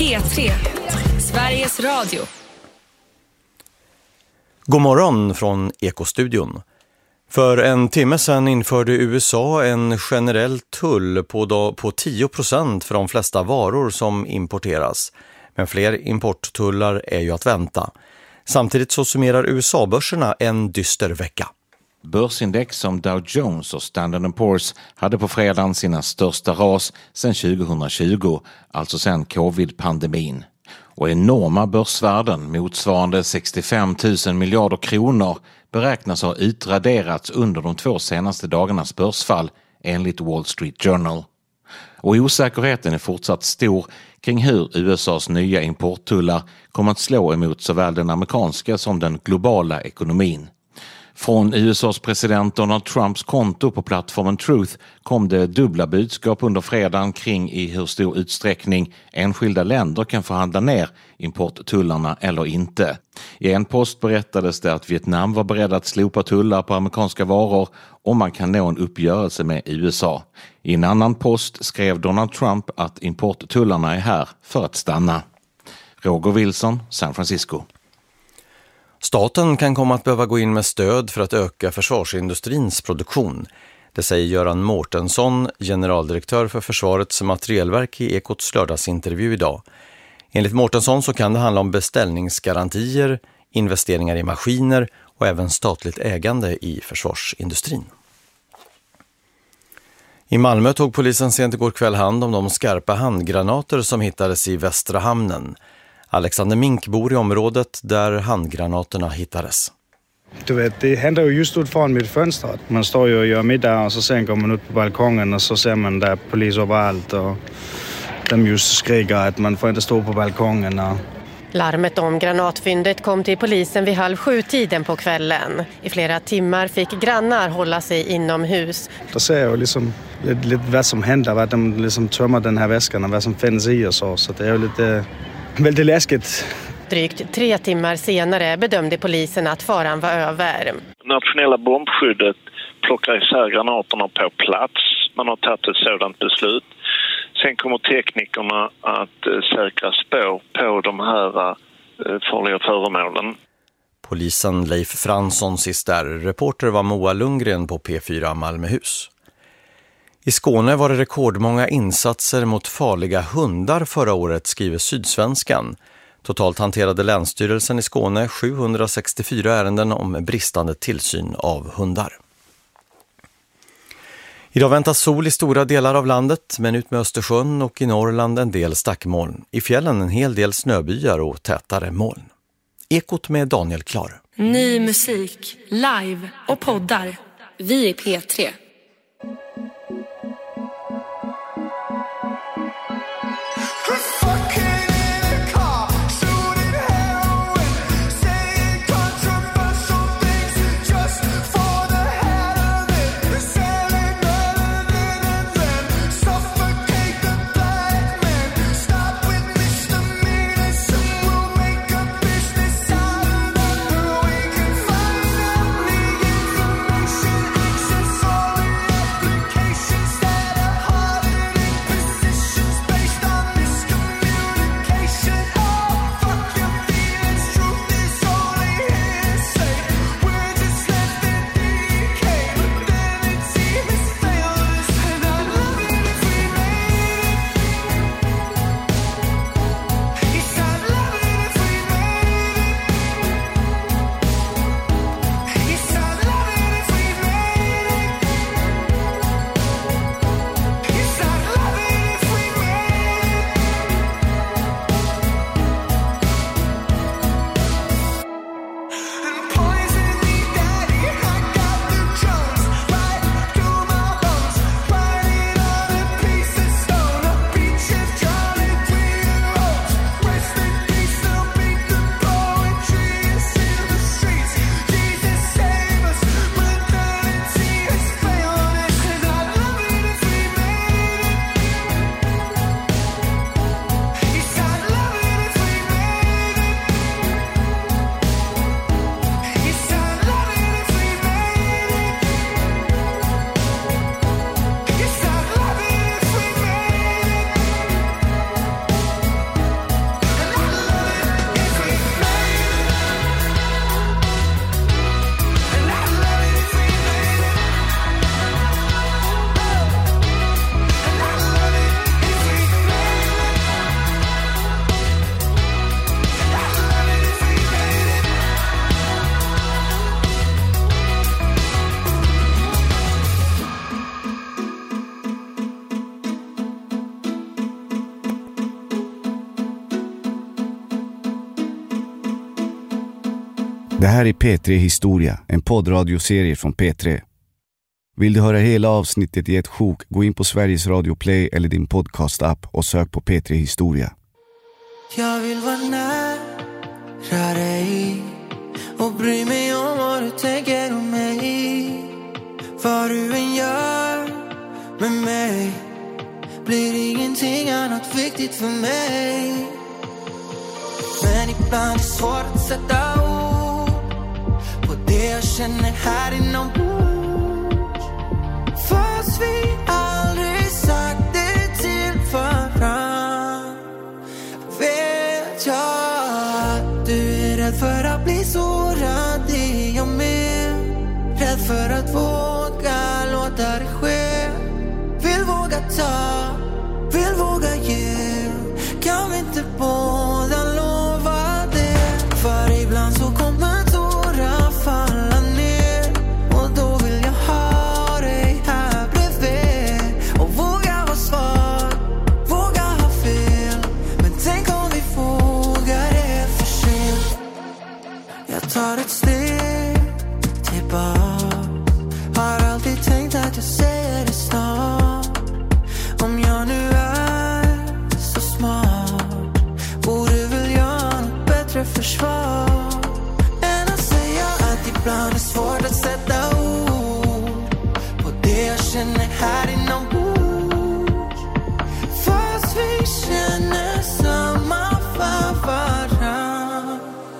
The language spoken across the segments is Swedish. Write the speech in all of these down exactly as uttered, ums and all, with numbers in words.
P tre, Sveriges Radio. God morgon från Ekostudion. För en timme sedan införde U S A en generell tull på, då, på tio procent för de flesta varor som importeras. Men fler importtullar är ju att vänta. Samtidigt så summerar U S A-börserna en dyster vecka. Börsindex som Dow Jones och Standard and Poor's hade på fredagen sina största ras sedan tjugohundratjugo, alltså sedan covid-pandemin. Och enorma börsvärden motsvarande sextiofem tusen miljarder kronor beräknas ha utraderats under de två senaste dagarnas börsfall enligt Wall Street Journal. Och osäkerheten är fortsatt stor kring hur U S A:s nya importtullar kommer att slå emot såväl den amerikanska som den globala ekonomin. Från U S A:s president Donald Trumps konto på plattformen Truth kom det dubbla budskap under fredagen kring i hur stor utsträckning enskilda länder kan förhandla ner importtullarna eller inte. I en post berättades det att Vietnam var beredd att slopa tullar på amerikanska varor om man kan nå en uppgörelse med U S A. I en annan post skrev Donald Trump att importtullarna är här för att stanna. Roger Wilson, San Francisco. Staten kan komma att behöva gå in med stöd för att öka försvarsindustrins produktion. Det säger Göran Mårtensson, generaldirektör för Försvarets materielverk i Ekots lördagsintervju idag. Enligt Mårtensson så kan det handla om beställningsgarantier, investeringar i maskiner och även statligt ägande i försvarsindustrin. I Malmö tog polisen sent igår kväll hand om de skarpa handgranater som hittades i Västra hamnen. Alexander Mink bor i området där handgranaterna hittades. Du vet, det händer ju just ut från mitt fönster. Man står ju och gör middag och så sen går man ut på balkongen och så ser man där polis överallt och de just skriker att man får inte stå på balkongen. Och... Larmet om granatfyndet kom till polisen vid halv sju tiden på kvällen. I flera timmar fick grannar hålla sig inomhus. Då ser jag liksom lite, lite vad som händer, vad de liksom tömmer den här väskan och vad som finns i och så. Så det är ju lite... väldigt läskigt. Drygt tre timmar senare bedömde polisen att faran var över. Nationella bombskyddet plockar isär granaterna på plats. Man har tagit ett sådant beslut. Sen kommer teknikerna att säkra spår på de här farliga föremålen. Polisen Leif Fransson sist där. Reporter var Moa Lundgren på P fyra Malmöhus. I Skåne var det rekordmånga insatser mot farliga hundar förra året, skriver Sydsvenskan. Totalt hanterade Länsstyrelsen i Skåne sjuhundrasextiofyra ärenden om bristande tillsyn av hundar. Idag väntas sol i stora delar av landet, men ut med Östersjön och i Norrland en del stackmoln. I fjällen en hel del snöbyar och tätare moln. Ekot med Daniel Klar. Ny musik, live och poddar. Vi är P tre. All Det här är P tre Historia, en poddradioserie från P tre. Vill du höra hela avsnittet i ett sjok, gå in på Sveriges Radio Play eller din podcast-app och sök på P tre Historia. Jag vill vara nära dig och bry mig om vad du tänker om mig. Vad du än gör med mig blir ingenting annat viktigt för mig. Men ibland är det svårt att sätta ord på det jag känner här inombords. Fast vi aldrig sagt det till varann. Vet jag att du är rädd för att bli sårad, det är jag med. Rädd för att våga låta det ske. Vill våga ta, vill våga ge. Kan vi inte båda lova det? För ibland så kommer tårar falla ner. Och då vill jag ha dig här bredvid. Och våga vara svag, våga ha fel. Men tänk om vi vågar det för sent. Jag tar ett steg tillbaka. Har alltid tänkt att jag säger det snart. Om jag nu är så smart, borde väl jag något bättre försvar än att säga att ibland är svårt att sätta ord på det jag känner här inombords. Fast vi känner samma för varann.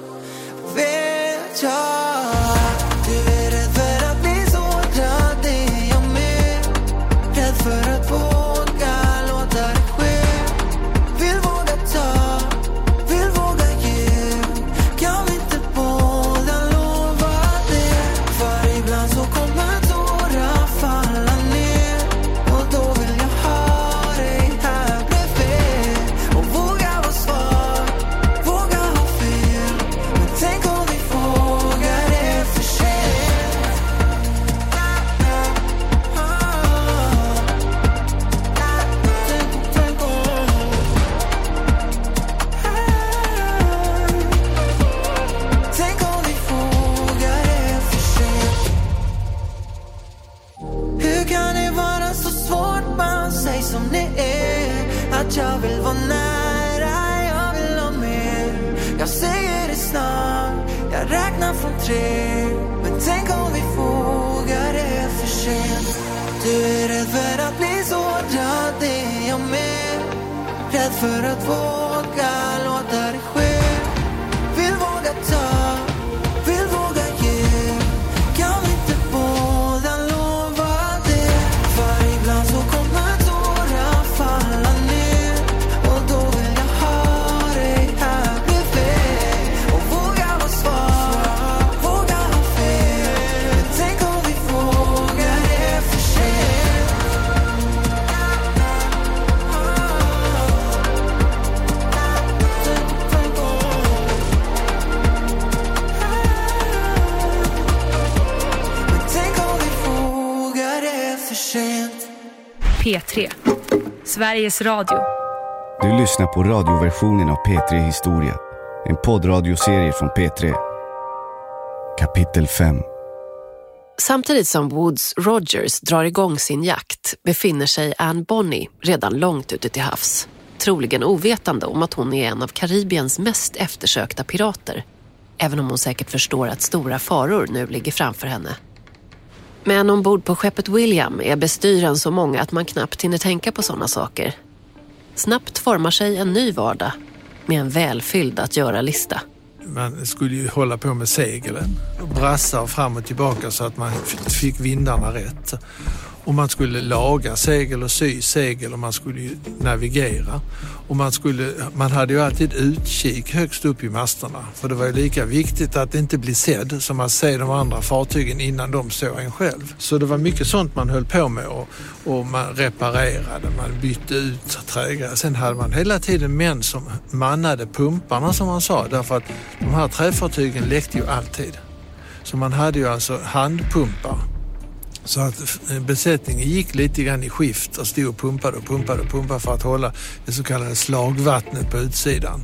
Vet jag att du är rädd för att bli sårad, det är jag med. Rädd för att våga låta det ske. Vill våga ta, vill våga ge. Kan vi inte båda lova det? För ibland så kommer tårar falla ner. Och då vill jag ha dig här bredvid. Och våga vara svag, våga ha fel. Men tänk om vi vågar det för sent. Tänk om. Tänk om vi vågar det för sent. Hur kan det vara så svårt, man säger som det är. Att jag vill vara nära, jag vill ha mer. Jag säger det snart, jag räknar från tre. Men tänk om vi vågar det för sent. Du är rädd för att bli sårad, det är jag med. Rädd för att våga låta det ske. Vill våga ta, vill våga ge. Kan vi inte båda lova det? För ibland så kommer tårar falla ner. Och då vill jag ha dig här bredvid. Och våga vara svag, våga ha fel. Tänk om vi vågar det för sent. Tänk om. Men tänk om vi vågar det för sent. P tre. Sveriges Radio. Du lyssnar på radioversionen av P tre Historia, en poddradioserie från P tre. Kapitel fem. Samtidigt som Woodes Rogers drar igång sin jakt befinner sig Anne Bonny redan långt ute till havs. Troligen ovetande om att hon är en av Karibiens mest eftersökta pirater. Även om hon säkert förstår att stora faror nu ligger framför henne. Men ombord på skeppet William är bestyren så många att man knappt hinner tänka på sådana saker. Snabbt formar sig en ny vardag med en välfylld att göra-lista. Man skulle ju hålla på med seglen och brassa fram och tillbaka så att man fick vindarna rätt. Och man skulle laga segel och sy segel och man skulle ju navigera. Och man, skulle, man hade ju alltid utkik högst upp i masterna. För det var ju lika viktigt att inte bli sedd som att se de andra fartygen innan de såg en själv. Så det var mycket sånt man höll på med och, och man reparerade, man bytte ut trägare. Sen hade man hela tiden män som mannade pumparna som man sa. Därför att de här träfartygen läckte ju alltid. Så man hade ju alltså handpumpar. Så att besättningen gick lite grann i skift och stod och pumpade och pumpade och pumpade för att hålla det så kallade slagvattnet på utsidan.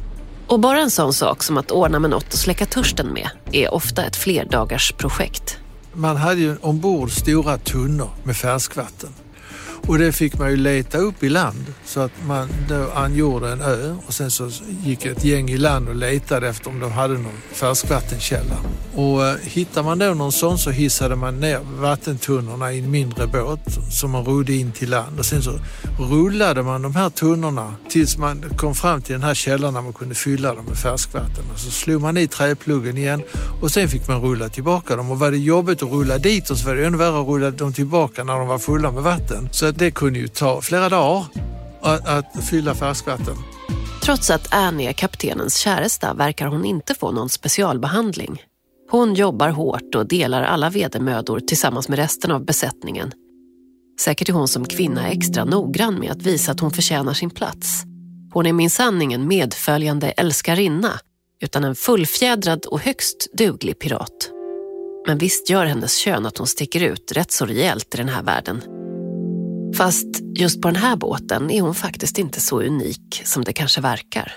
Och bara en sån sak som att ordna med något att släcka törsten med är ofta ett flerdagars projekt. Man hade ju ombord stora tunnor med färskvatten. Och det fick man ju leta upp i land så att man då angjorde en ö och sen så gick ett gäng i land och letade efter om de hade någon färskvattenkälla. Och eh, hittar man då någon sån så hissade man ner vattentunnorna i en mindre båt som man rodde in till land och sen så rullade man de här tunnorna tills man kom fram till den här källan där man kunde fylla dem med färskvatten. Och så slog man i träpluggen igen och sen fick man rulla tillbaka dem. Och var det jobbigt att rulla dit och så var det ännu värre att rulla dem tillbaka när de var fulla med vatten. Så det kunde ju ta flera dagar att, att fylla färskvatten. Trots att Anne är kaptenens käresta verkar hon inte få någon specialbehandling. Hon jobbar hårt och delar alla vedermödor tillsammans med resten av besättningen. Säkert är hon som kvinna extra noggrann med att visa att hon förtjänar sin plats. Hon är minsann ingen medföljande älskarinna utan en fullfjädrad och högst duglig pirat. Men visst gör hennes kön att hon sticker ut rätt så rejält i den här världen. Fast just på den här båten är hon faktiskt inte så unik som det kanske verkar.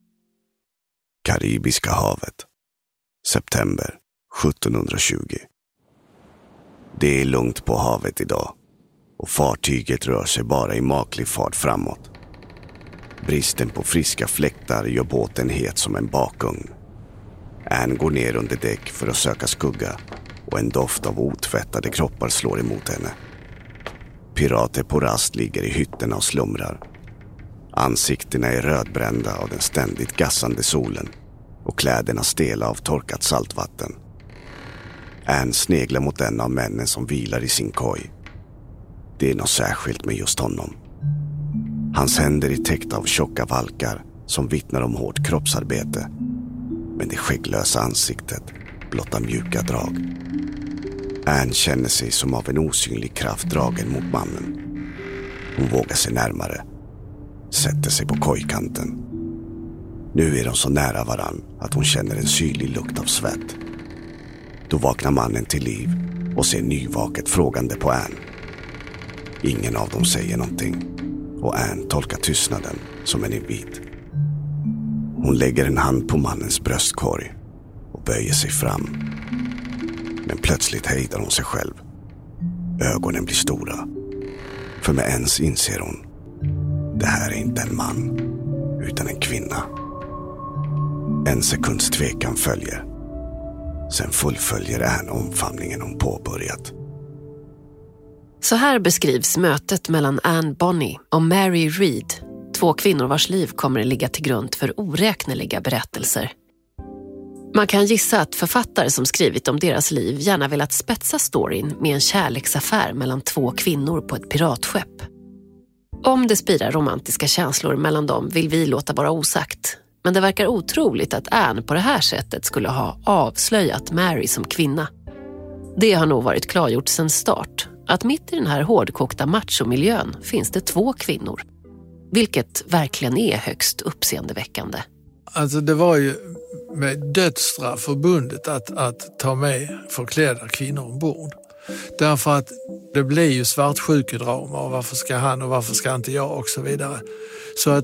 Karibiska havet. September sjuttonhundratjugo. Det är lugnt på havet idag och fartyget rör sig bara i maklig fart framåt. Bristen på friska fläktar gör båten het som en bakugn. Anne går ner under däck för att söka skugga och en doft av otvättade kroppar slår emot henne. Pirater på rast ligger i hytterna och slumrar. Ansiktena är rödbrända av den ständigt gassande solen och kläderna stela av torkat saltvatten. Anne sneglar mot en av männen som vilar i sin koj. Det är något särskilt med just honom. Hans händer är täckta av tjocka valkar som vittnar om hårt kroppsarbete. Men det skägglösa ansiktet blottar mjuka drag. Anne känner sig som av en osynlig kraft dragen mot mannen. Hon vågar sig närmare. Sätter sig på kojkanten. Nu är de så nära varann att hon känner en syrlig lukt av svett. Då vaknar mannen till liv och ser nyvaket frågande på Anne. Ingen av dem säger någonting och Anne tolkar tystnaden som en invit. Hon lägger en hand på mannens bröstkorg och böjer sig fram. Men plötsligt hejdar hon sig själv. Ögonen blir stora. För med ens inser hon. Det här är inte en man, utan en kvinna. En sekunds tvekan följer. Sen fullföljer Anne omfamningen hon påbörjat. Så här beskrivs mötet mellan Anne Bonny och Mary Read. Två kvinnor vars liv kommer att ligga till grund för oräkneliga berättelser. Man kan gissa att författare som skrivit om deras liv gärna velat spetsa storyn med en kärleksaffär mellan två kvinnor på ett piratskepp. Om det spirar romantiska känslor mellan dem vill vi låta vara osagt. Men det verkar otroligt att Anne på det här sättet skulle ha avslöjat Mary som kvinna. Det har nog varit klargjort sedan start att mitt i den här hårdkokta machomiljön finns det två kvinnor. Vilket verkligen är högst uppseendeväckande. Alltså det var ju med dödsstraff förbundet att, att ta med förklädda kvinnor ombord. Därför att det blir ju svartsjukedrama och varför ska han och varför ska inte jag och så vidare. Så att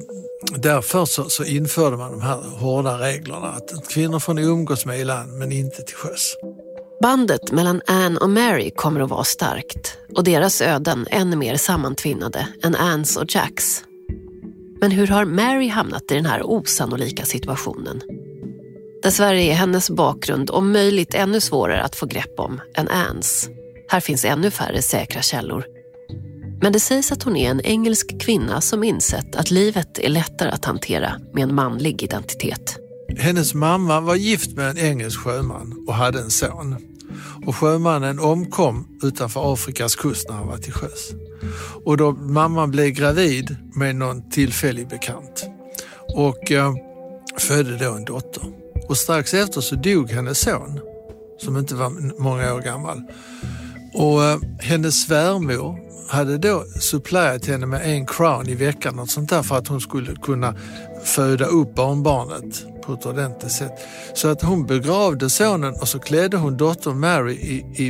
därför så, så införde man de här hårda reglerna att kvinnor får umgås med i land men inte till sjöss. Bandet mellan Anne och Mary kommer att vara starkt och deras öden ännu mer sammantvinnade än Annes och Jacks. Men hur har Mary hamnat i den här osannolika situationen? Dessvärre är hennes bakgrund om möjligt ännu svårare att få grepp om än Annes. Här finns ännu färre säkra källor. Men det sägs att hon är en engelsk kvinna som insett att livet är lättare att hantera med en manlig identitet. Hennes mamma var gift med en engelsk sjöman och hade en son. Och sjömannen omkom utanför Afrikas kust när han var till sjöss. Och då mamman blev gravid med någon tillfällig bekant. Och eh, födde då en dotter. Och strax efter så dog hennes son, som inte var många år gammal. Och eh, hennes svärmor hade då supplerat henne med en crown i veckan och sånt där för att hon skulle kunna föda upp barnbarnet på ett ordentligt sätt. Så att hon begravde sonen och så klädde hon dottern Mary i, i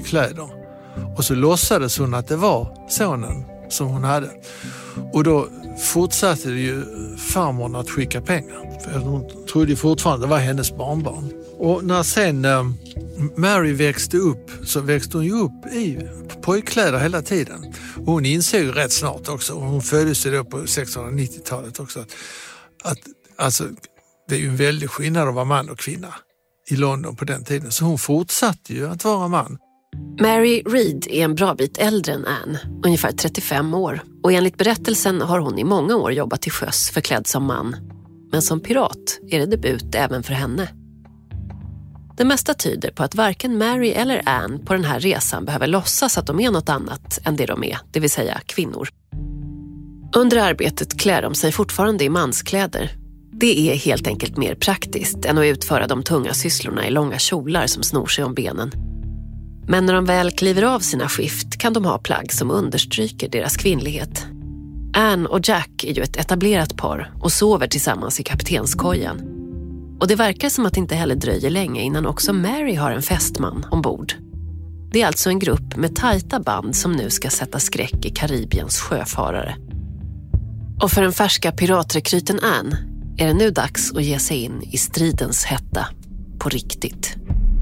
pojkkläder. Och så låtsades hon att det var sonen som hon hade. Och då fortsatte ju farmor att skicka pengar. För hon trodde fortfarande det var hennes barnbarn. Och när sen eh, Mary växte upp så växte hon ju upp i pojkkläder hela tiden. Och hon insåg ju rätt snart också, och hon föddes ju då på sexhundranittiotalet också, att, att alltså, det är ju en väldig skillnad att vara man och kvinna i London på den tiden. Så hon fortsatte ju att vara man. Mary Read är en bra bit äldre än Anne, ungefär trettiofem år. Och enligt berättelsen har hon i många år jobbat till sjöss förklädd som man. Men som pirat är det debut även för henne. Det mesta tyder på att varken Mary eller Anne på den här resan behöver låtsas att de är något annat än det de är, det vill säga kvinnor. Under arbetet klär de sig fortfarande i manskläder. Det är helt enkelt mer praktiskt än att utföra de tunga sysslorna i långa kjolar som snor sig om benen. Men när de väl kliver av sina skift kan de ha plagg som understryker deras kvinnlighet. Anne och Jack är ju ett etablerat par och sover tillsammans i kaptenskojan. Och det verkar som att det inte heller dröjer länge innan också Mary har en fästman ombord. Det är alltså en grupp med tajta band som nu ska sätta skräck i Karibiens sjöfarare. Och för den färska piratrekryten Anne är det nu dags att ge sig in i stridens hetta på riktigt.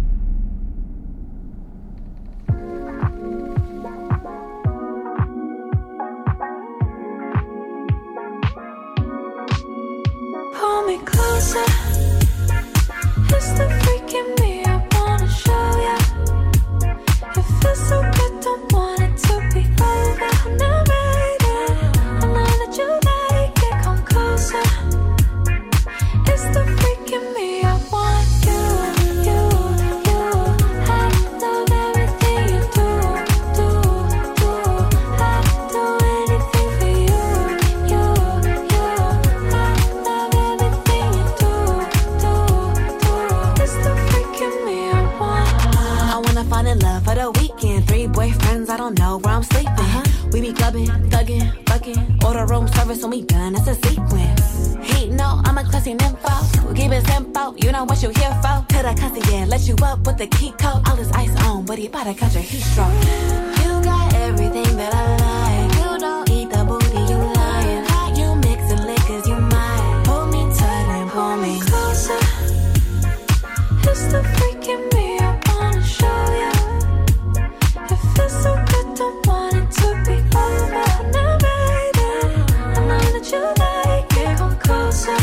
Pull me closer. It's the freak in me I wanna show ya. It feels so good, don't want it to be over. Now baby, I know that you like it, come closer. It's the freak in me I want you, you, you. I love everything you do, do, do. I do anything for you, you, you. I love everything you do, do, do. It's the freak in me I want. I wanna fall in love for the weekend. Three boyfriends, I don't know where I'm sleeping. Uh-huh. We be clubbing, thugging, fucking. Order room service when we done, it's a sequence. He know I'm a classy nympho. We keep it simple, you know what you here for. Tell that cussy, yeah, let you up with the key code. All this ice on, but he bout to catch a heat stroke. You got everything that I like. You don't eat the booty, you lying. How you mixing liquors, you might. Pull me tight and pull me closer. It's the freak in me I wanna show ya. It feels so good, don't want it to be over. Now baby, I know that you like it, come closer.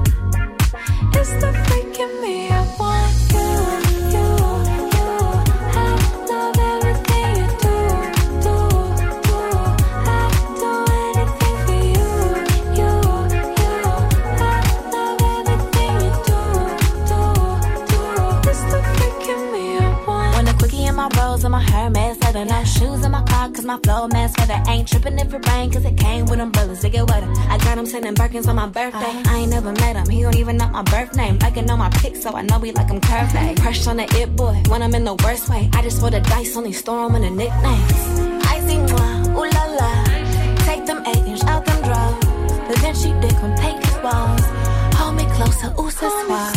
It's the freak in me I want you, you, you. I love everything you do, do, do. I do anything for you, you, you. I love everything you do, do, do. It's the freak in me I want. When the quickie in my rolls and my Hermes leather. No shoes in my car cause my flow mask feather. Ain't tripping if it rain cause it came with umbrellas. They get wetter. I got him sending Birkins on my birthday. I ain't never met him, he don't even know my birth name. I can know my pics so I know we like him curved. Like crush on the it boy when I'm in the worst way. I just roll the dice, only store him in the nicknames. I see moi, ooh la la. Take them eight inch out them drugs. But then she dick on Peyton's walls. Hold me closer, ooh so suave.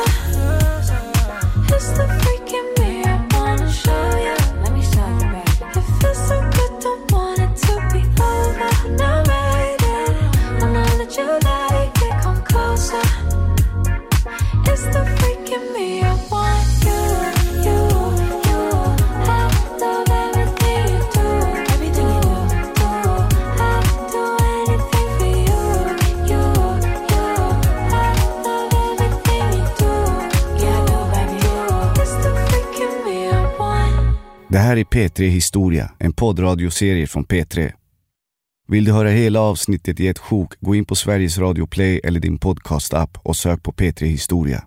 It's the freak in me I wanna show you. Let me show you, baby. It feels so good, don't want it to be over. Now baby, I know that you like it, come closer. It's the freak in me I want you, you, you. I love everything you do, everything you do, do. I do anything for you, you, you. I love everything you do, yeah I do baby. It's the freak in me I want. Det här är P tre Historia, en poddradioserie från P tre. Vill du höra hela avsnittet i ett sjok, gå in på Sveriges Radio Play eller din podcast-app och sök på P tre Historia.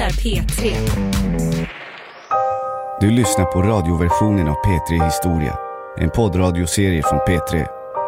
P tre. Du lyssnar på radioversionen av P tre Historia, en poddradioserie från P tre.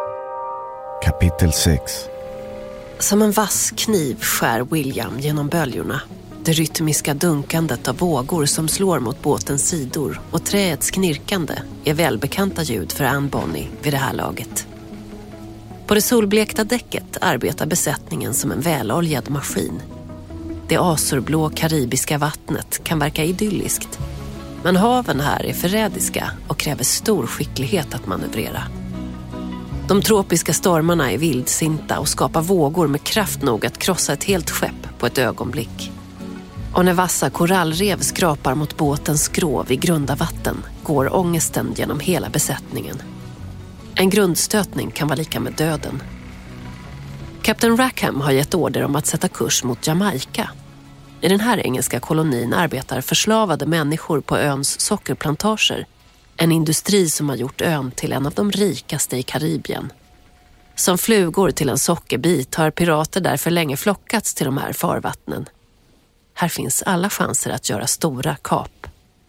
Kapitel sex. Som en vass kniv skär William genom böljorna. Det rytmiska dunkandet av vågor som slår mot båtens sidor och träets knirkande är välbekanta ljud för Anne Bonny vid det här laget. På det solblekta däcket arbetar besättningen som en väloljad maskin. Det azurblå karibiska vattnet kan verka idylliskt. Men haven här är förrädiska och kräver stor skicklighet att manövrera. De tropiska stormarna är vildsinta och skapar vågor med kraft nog att krossa ett helt skepp på ett ögonblick. Och när vassa korallrev skrapar mot båtens skrov i grunda vatten går ångesten genom hela besättningen. En grundstötning kan vara lika med döden. Kapten Rackham har gett order om att sätta kurs mot Jamaica. I den här engelska kolonin arbetar förslavade människor på öns sockerplantager. En industri som har gjort ön till en av de rikaste i Karibien. Som flugor till en sockerbit har pirater därför länge flockats till de här farvattnen. Här finns alla chanser att göra stora kap.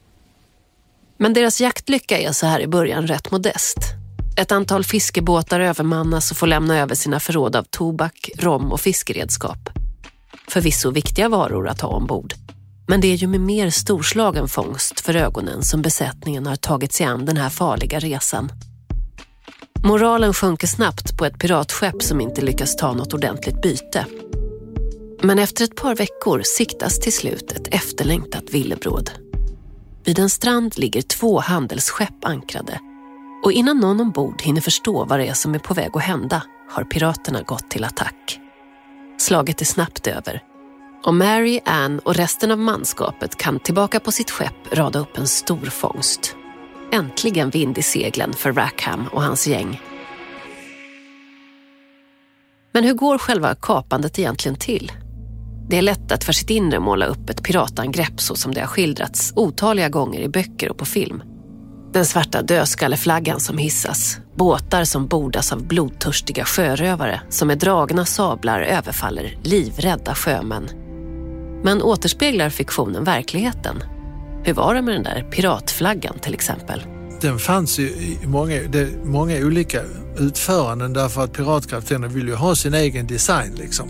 Men deras jaktlycka är så här i början rätt modest. Ett antal fiskebåtar övermannas och får lämna över sina förråd av tobak, rom och fiskeredskap. Förvisso viktiga varor att ha ombord. Men det är ju med mer storslagen fångst för ögonen som besättningen har tagit sig an den här farliga resan. Moralen sjunker snabbt på ett piratskepp som inte lyckas ta något ordentligt byte. Men efter ett par veckor siktas till slut ett efterlängtat villebråd. Vid en strand ligger två handelsskepp ankrade. Och innan någon ombord hinner förstå vad det är som är på väg att hända har piraterna gått till attack. Slaget är snabbt över. Och Mary, Anne och resten av manskapet kan tillbaka på sitt skepp rada upp en stor fångst. Äntligen vind i seglen för Rackham och hans gäng. Men hur går själva kapandet egentligen till? Det är lätt att för sitt inre måla upp ett piratangrepp så som det har skildrats otaliga gånger i böcker och på film. Den svarta dödskalleflaggan som hissas, båtar som bordas av blodtörstiga sjörövare som med dragna sablar överfaller livrädda sjömän. Men återspeglar fiktionen verkligheten? Hur var det med den där piratflaggan till exempel? Den fanns ju i många, det, många olika utföranden därför att piratkaptenerna vill ju ha sin egen design liksom.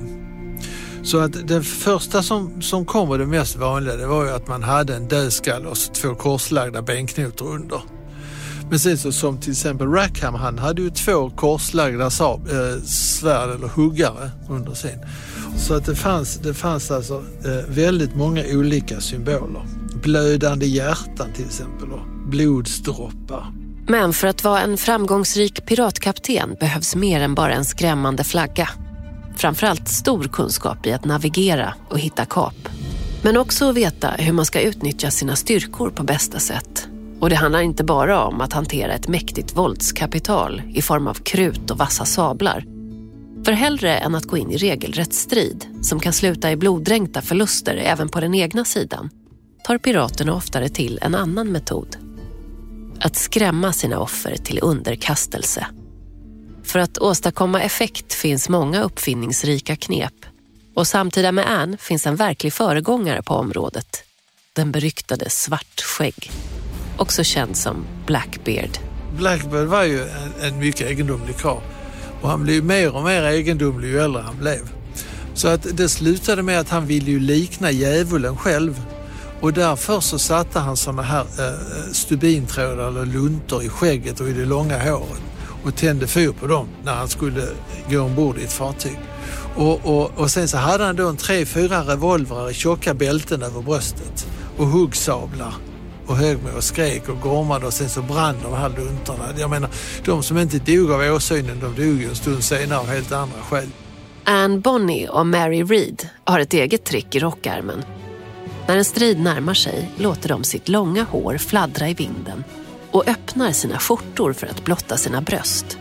Så att det första som, som kom och det mest vanliga det var ju att man hade en dödskall och så två korslagda benknotor under. Men sen så som till exempel Rackham, han hade ju två korslagda sab, eh, svärd eller huggare under sin. Så att det fanns, det fanns alltså eh, väldigt många olika symboler. Blödande hjärtan till exempel och blodsdroppar. Men för att vara en framgångsrik piratkapten behövs mer än bara en skrämmande flagga. Framförallt stor kunskap i att navigera och hitta kap. Men också att veta hur man ska utnyttja sina styrkor på bästa sätt. Och det handlar inte bara om att hantera ett mäktigt våldskapital i form av krut och vassa sablar. För hellre än att gå in i regelrätt strid som kan sluta i bloddränkta förluster även på den egna sidan tar piraterna oftare till en annan metod. Att skrämma sina offer till underkastelse. För att åstadkomma effekt finns många uppfinningsrika knep. Och samtida med Anne finns en verklig föregångare på området. Den beryktade Svartskägg. Också känd som Blackbeard. Blackbeard var ju en, en mycket egendomlig karl. Och han blev mer och mer egendomlig ju äldre han blev. Så att det slutade med att han ville ju likna djävulen själv. Och därför så satte han såna här eh, stubintrådar eller luntor i skägget och i det långa håret. Och tände fyr på dem när han skulle gå ombord i ett fartyg. Och, och, och sen så hade han då en tre, fyra revolvrar i tjocka bälten över bröstet. Och huggsablar. Och hög med och skrek och gormade och sen så brann de här luntorna. Jag menar, de som inte dog av åsynen, de dog ju en stund senare av helt andra skäl. Anne Bonny och Mary Read har ett eget trick i rockärmen. När en strid närmar sig låter de sitt långa hår fladdra i vinden och öppnar sina skjortor för att blotta sina bröst.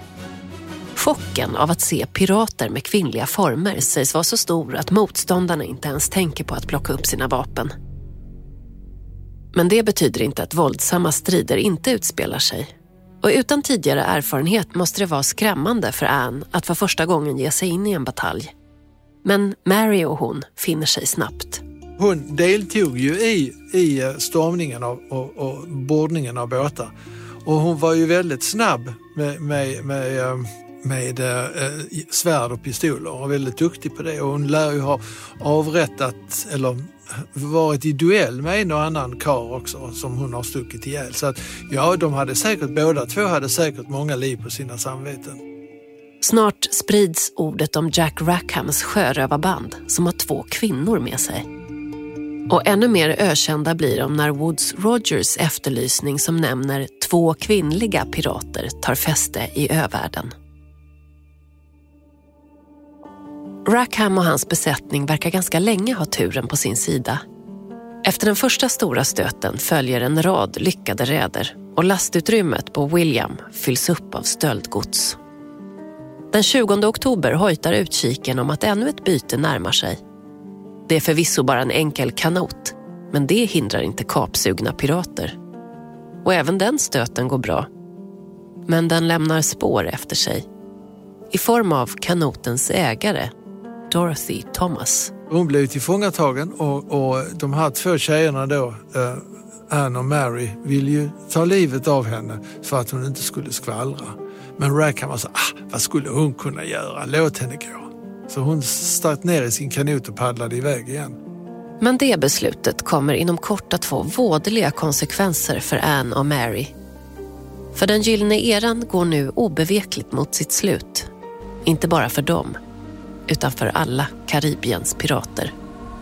Chocken av att se pirater med kvinnliga former sägs vara så stor att motståndarna inte ens tänker på att plocka upp sina vapen. Men det betyder inte att våldsamma strider inte utspelar sig. Och utan tidigare erfarenhet måste det vara skrämmande för Anne att för första gången ge sig in i en batalj. Men Mary och hon finner sig snabbt. hon deltog ju i, i stormningen av, och, och bordningen av båtar. Och hon var ju väldigt snabb med, med, med, med äh, svärd och pistoler och väldigt duktig på det. Och hon lär ju ha avrättat eller varit i duell med en och annan kar också som hon har stuckit ihjäl. Så att ja, de hade säkert, båda två hade säkert många liv på sina samveten. Snart sprids ordet om Jack Rackhams sjörövarband som har två kvinnor med sig. Och ännu mer ökända blir de när Woodes Rogers efterlysning som nämner två kvinnliga pirater tar fäste i övärlden. Rackham och hans besättning verkar ganska länge ha turen på sin sida. Efter den första stora stöten följer en rad lyckade räder och lastutrymmet på William fylls upp av stöldgods. Den tjugonde oktober hojtar utkiken om att ännu ett byte närmar sig. Det är förvisso bara en enkel kanot, men det hindrar inte kapsugna pirater. Och även den stöten går bra. Men den lämnar spår efter sig. I form av kanotens ägare, Dorothy Thomas. Hon blev tillfångatagen och, och de här två tjejerna då, eh, Anne och Mary, vill ju ta livet av henne för att hon inte skulle skvallra. Men Rackham var så, ah, vad skulle hon kunna göra? Låt henne gå. Så hon stack ner i sin kanot och paddlade iväg igen. Men det beslutet kommer inom kort att få vådliga konsekvenser för Anne och Mary. För den gyllene eran går nu obevekligt mot sitt slut. Inte bara för dem, utan för alla Karibiens pirater.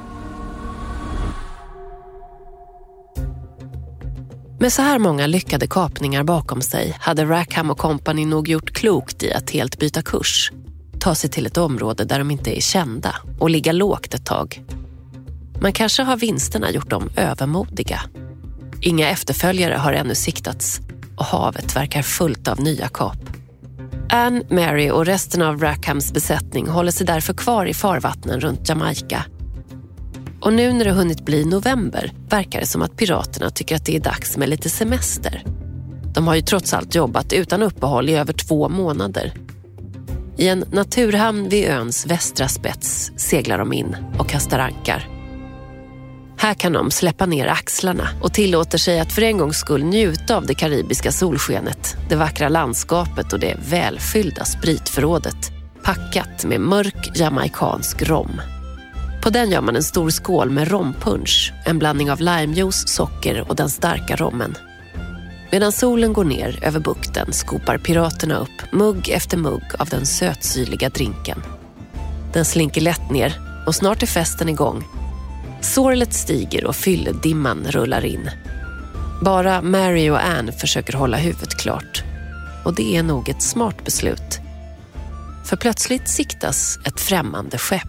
Med så här många lyckade kapningar bakom sig hade Rackham och kompani nog gjort klokt i att helt byta kurs. Ta sig till ett område där de inte är kända och ligga lågt ett tag. Men kanske har vinsterna gjort dem övermodiga. Inga efterföljare har ännu siktats och havet verkar fullt av nya kap. Anne, Mary och resten av Rackhams besättning håller sig därför kvar i farvattnen runt Jamaica. Och nu när det hunnit bli november verkar det som att piraterna tycker att det är dags med lite semester. De har ju trots allt jobbat utan uppehåll i över två månader. I en naturhamn vid öns västra spets seglar de in och kastar ankar. Här kan de släppa ner axlarna och tillåter sig att för en gångs skull njuta av det karibiska solskenet, det vackra landskapet och det välfyllda spritförrådet, packat med mörk jamaikansk rom. På den gör man en stor skål med rompunch, en blandning av limejuice, socker och den starka rommen. Medan solen går ner över bukten skopar piraterna upp mugg efter mugg av den sötsyrliga drinken. Den slinker lätt ner och snart är festen igång. Sorlet stiger och fylledimman rullar in. Bara Mary och Anne försöker hålla huvudet klart. Och det är nog ett smart beslut. För plötsligt siktas ett främmande skepp.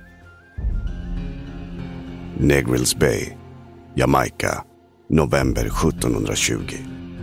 Negrils Bay, Jamaica, november sjuttonhundratjugo.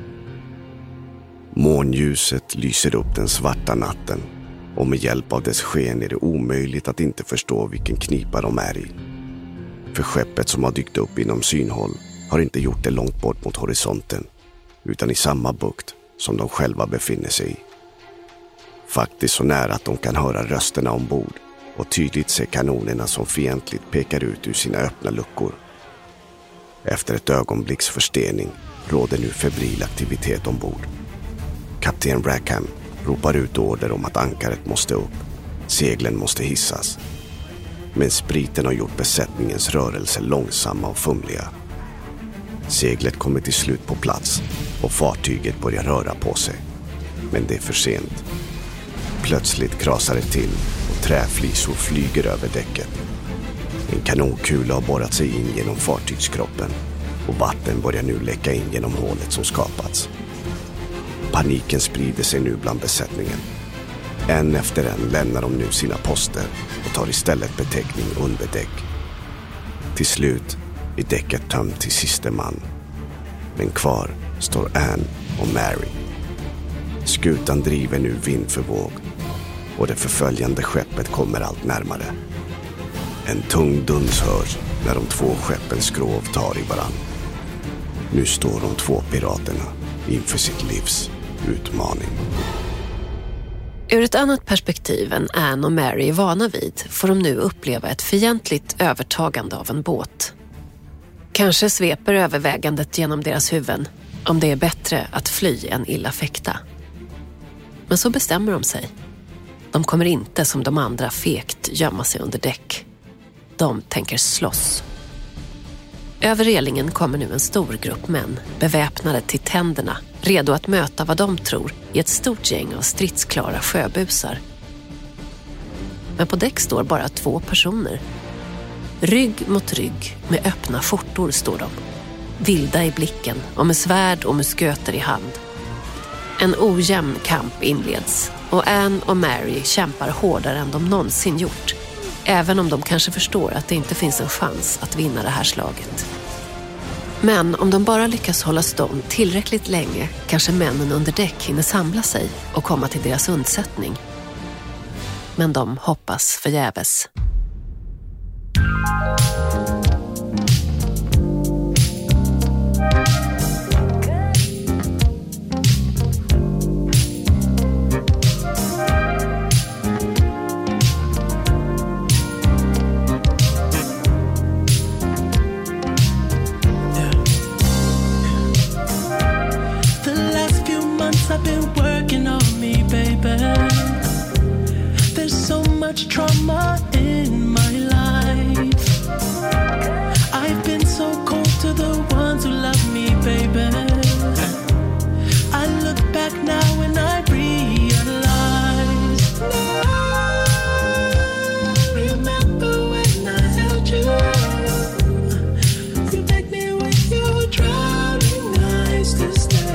Månljuset lyser upp den svarta natten och med hjälp av dess sken är det omöjligt att inte förstå vilken knipa de är i. För skeppet som har dykt upp inom synhåll har inte gjort det långt bort mot horisonten utan i samma bukt som de själva befinner sig i. Faktiskt så nära att de kan höra rösterna ombord och tydligt se kanonerna som fientligt pekar ut ur sina öppna luckor. Efter ett ögonblicks förstening råder nu febril aktivitet ombord. Kapten Rackham ropar ut order om att ankaret måste upp. Seglen måste hissas. Men spriten har gjort besättningens rörelser långsamma och fumliga. Seglet kommer till slut på plats och fartyget börjar röra på sig. Men det är för sent. Plötsligt krasar det till och träflisor flyger över däcket. En kanonkula har borrat sig in genom fartygskroppen och vatten börjar nu läcka in genom hålet som skapats. Paniken sprider sig nu bland besättningen. En efter en lämnar de nu sina poster och tar istället beteckning under däck. Till slut är däcket tömt till sista man. Men kvar står Anne och Mary. Skutan driver nu vind för våg och det förföljande skeppet kommer allt närmare. En tung duns hörs när de två skeppens skrov tar i varann. Nu står de två piraterna inför sitt livs utmaning. Ur ett annat perspektiv än Anne och Mary är vana vid får de nu uppleva ett fientligt övertagande av en båt Kanske sveper övervägandet genom deras huvuden om det är bättre att fly än illa fäkta. Men så bestämmer de sig. De kommer inte som de andra fekt gömma sig under däck. De tänker slåss. Över relingen kommer nu en stor grupp män, beväpnade till tänderna, redo att möta vad de tror är ett stort gäng av stridsklara sjöbusar. Men på däck står bara två personer. Rygg mot rygg med öppna skjortor står de. Vilda i blicken och med svärd och musköter i hand. En ojämn kamp inleds och Anne och Mary kämpar hårdare än de någonsin gjort. Även om de kanske förstår att det inte finns en chans att vinna det här slaget. Men om de bara lyckas hålla stånd tillräckligt länge kanske männen under däck hinner samla sig och komma till deras undsättning. Men de hoppas förgäves. I've been working on me, baby. There's so much trauma in my life. I've been so cold to the ones who love me, baby. I look back now and I realize. Remember when I held you? You begged me with your drowning eyes to stay.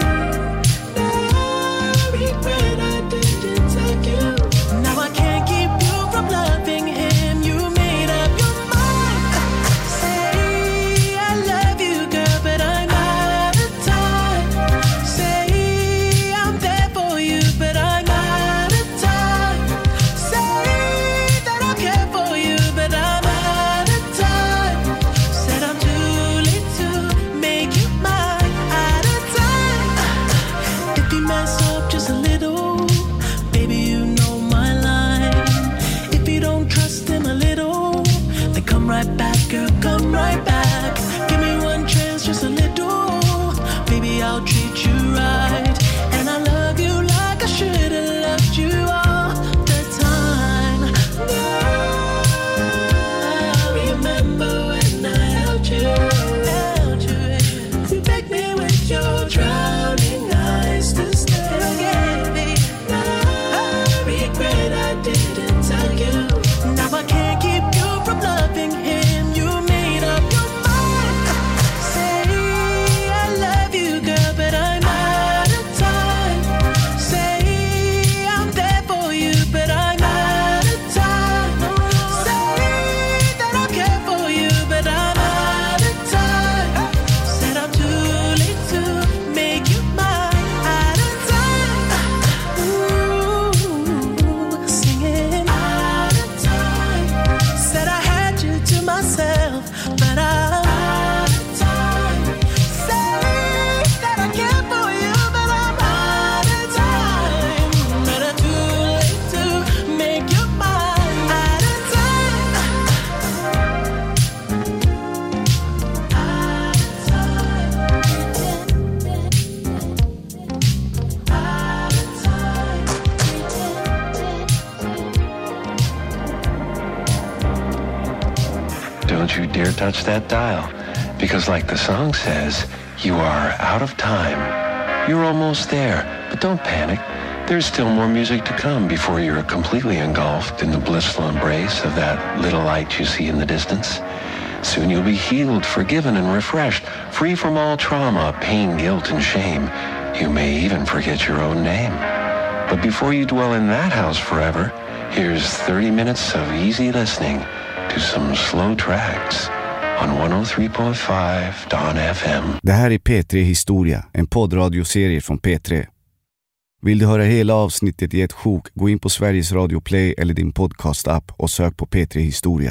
Don't you dare touch that dial, because like the song says, you are out of time. You're almost there, but don't panic. There's still more music to come before you're completely engulfed in the blissful embrace of that little light you see in the distance. Soon you'll be healed, forgiven, and refreshed, free from all trauma, pain, guilt, and shame. You may even forget your own name. But before you dwell in that house forever, here's thirty minutes of easy listening to some slow tracks on one oh three point five Dawn F M. Det här är P tre Historia, en poddradioserie från P tre. Vill du höra hela avsnittet i ett sjok, gå in på Sveriges Radio Play eller din podcast-app och sök på P tre Historia.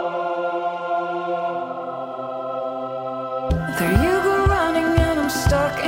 There you go running and I'm stuck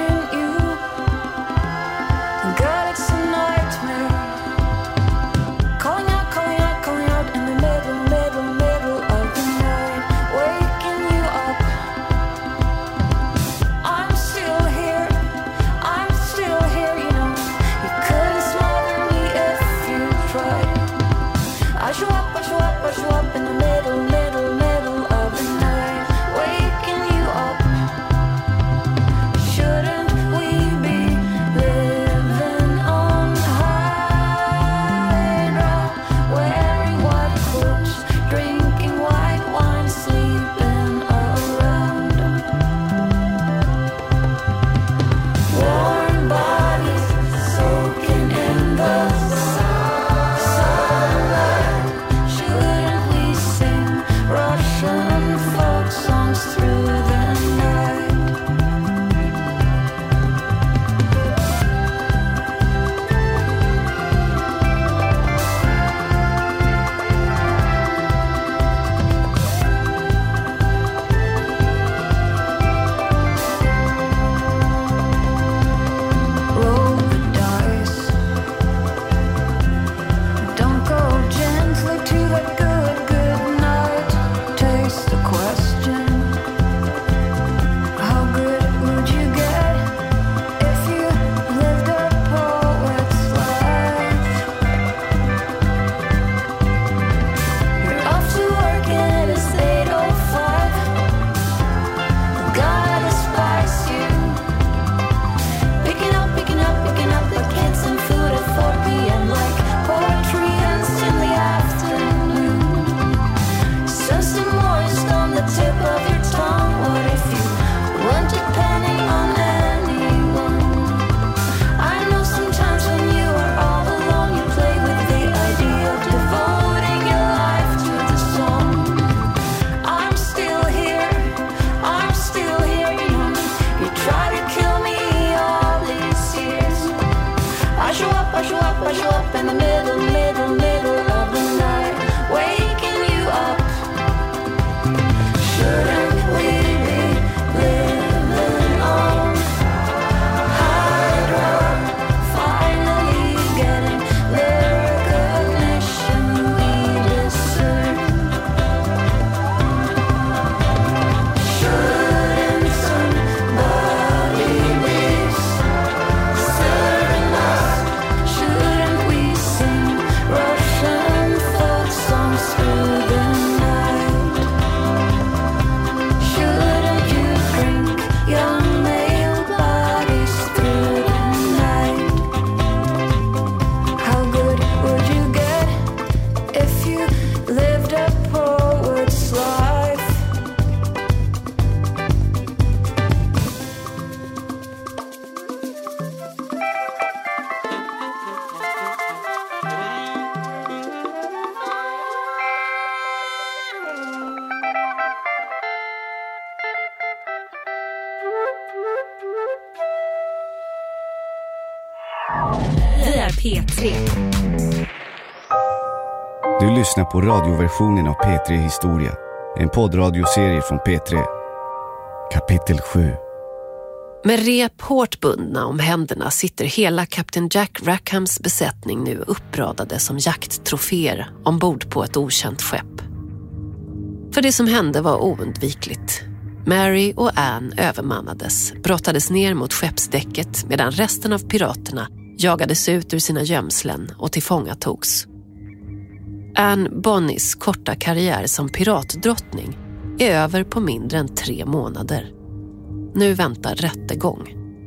P tre. Du lyssnar på radioversionen av P tre Historia, en poddradioserie från P tre. Kapitel sju. Med rep hårt bundna om händerna sitter hela kapten Jack Rackhams besättning nu uppradade som jakttroféer ombord på ett okänt skepp. För det som hände var oundvikligt. Mary och Anne övermannades, brottades ner mot skeppsdäcket medan resten av piraterna jagades ut ur sina gömslen och tillfångatogs. Anne Bonnies korta karriär som piratdrottning är över på mindre än tre månader. Nu väntar rättegång.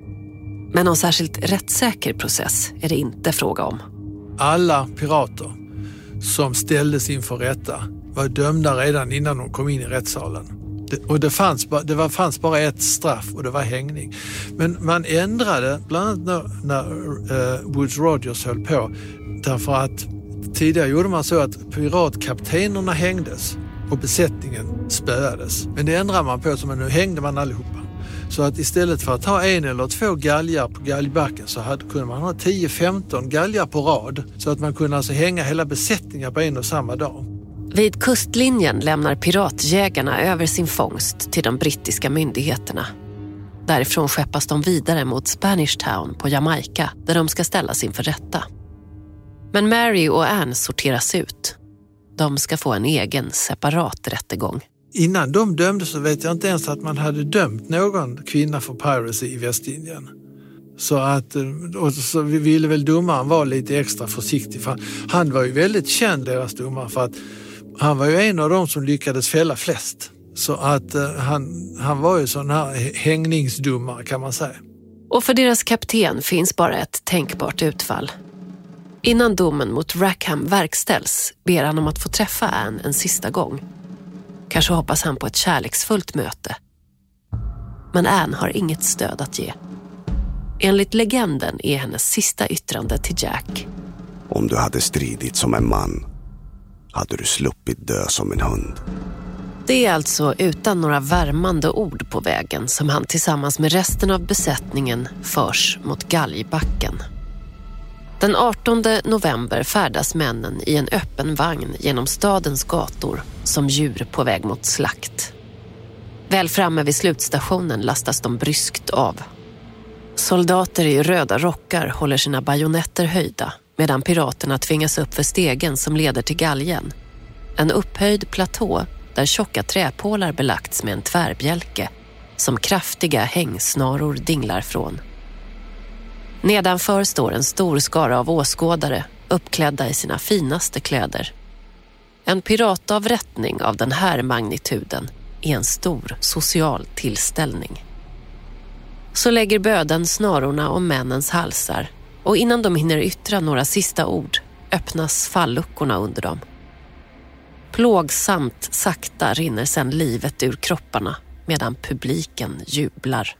Men någon särskilt rättssäker process är det inte fråga om. Alla pirater som ställdes inför rätta var dömda redan innan de kom in i rättssalen. Det, och det fanns, det var, fanns bara ett straff och det var hängning. Men man ändrade, bland annat när, när uh, Woodes Rogers höll på, därför att tidigare gjorde man så att piratkaptenerna hängdes och besättningen spöades. Men det ändrade man på, så nu hängde man allihopa. Så att istället för att ha en eller två galgar på galgbacken så hade, kunde man ha tio femton galgar på rad. Så att man kunde alltså hänga hela besättningar på en och samma dag. Vid kustlinjen lämnar piratjägarna över sin fångst till de brittiska myndigheterna. Därifrån skeppas de vidare mot Spanish Town på Jamaica där de ska ställas inför rätta. Men Mary och Anne sorteras ut. De ska få en egen separat rättegång. Innan de dömdes så vet jag inte ens att man hade dömt någon kvinna för piracy i Västindien. Så att, och så ville väl domaren vara lite extra försiktig. För han var ju väldigt känd, deras domare, för att han var ju en av dem som lyckades fälla flest. Så att han, han var ju sån här hängningsdomare, kan man säga. Och för deras kapten finns bara ett tänkbart utfall. Innan domen mot Rackham verkställs ber han om att få träffa Anne en sista gång. Kanske hoppas han på ett kärleksfullt möte. Men Anne har inget stöd att ge. Enligt legenden är hennes sista yttrande till Jack: om du hade stridit som en man hade du sluppit dö som en hund. Det är alltså utan några värmande ord på vägen som han tillsammans med resten av besättningen förs mot galgbacken. Den artonde november färdas männen i en öppen vagn genom stadens gator som djur på väg mot slakt. Väl framme vid slutstationen lastas de bryskt av. Soldater i röda rockar håller sina bajonetter höjda medan piraterna tvingas upp för stegen som leder till galgen. En upphöjd platå där tjocka träpålar belagts med en tvärbjälke som kraftiga hängsnaror dinglar från. Nedanför står en stor skara av åskådare uppklädda i sina finaste kläder. En piratavrättning av den här magnituden är en stor social tillställning. Så lägger böden snarorna om männens halsar och innan de hinner yttra några sista ord öppnas falluckorna under dem. Plågsamt sakta rinner sedan livet ur kropparna medan publiken jublar.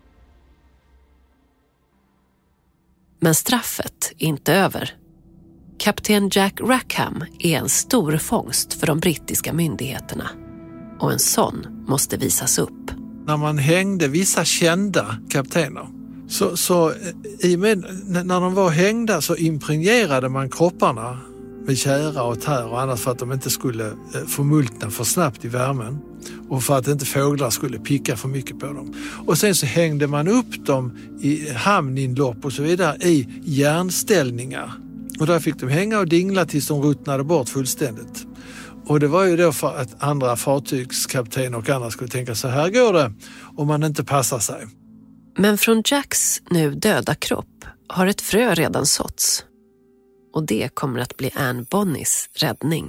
Men straffet är inte över. Kapten Jack Rackham är en stor fångst för de brittiska myndigheterna. Och en sån måste visas upp. När man hängde vissa kända kaptener så, så i med, när de var hängda så impregnerade man kropparna med kära och tär och annat för att de inte skulle förmultna för snabbt i värmen och för att inte fåglar skulle picka för mycket på dem. Och sen så hängde man upp dem i hamninlopp och så vidare i järnställningar. Och där fick de hänga och dingla tills de ruttnade bort fullständigt. Och det var ju då för att andra fartygskaptener och andra skulle tänka så här går det om man inte passar sig. Men från Jacks nu döda kropp har ett frö redan såtts. Och det kommer att bli Anne Bonnies räddning.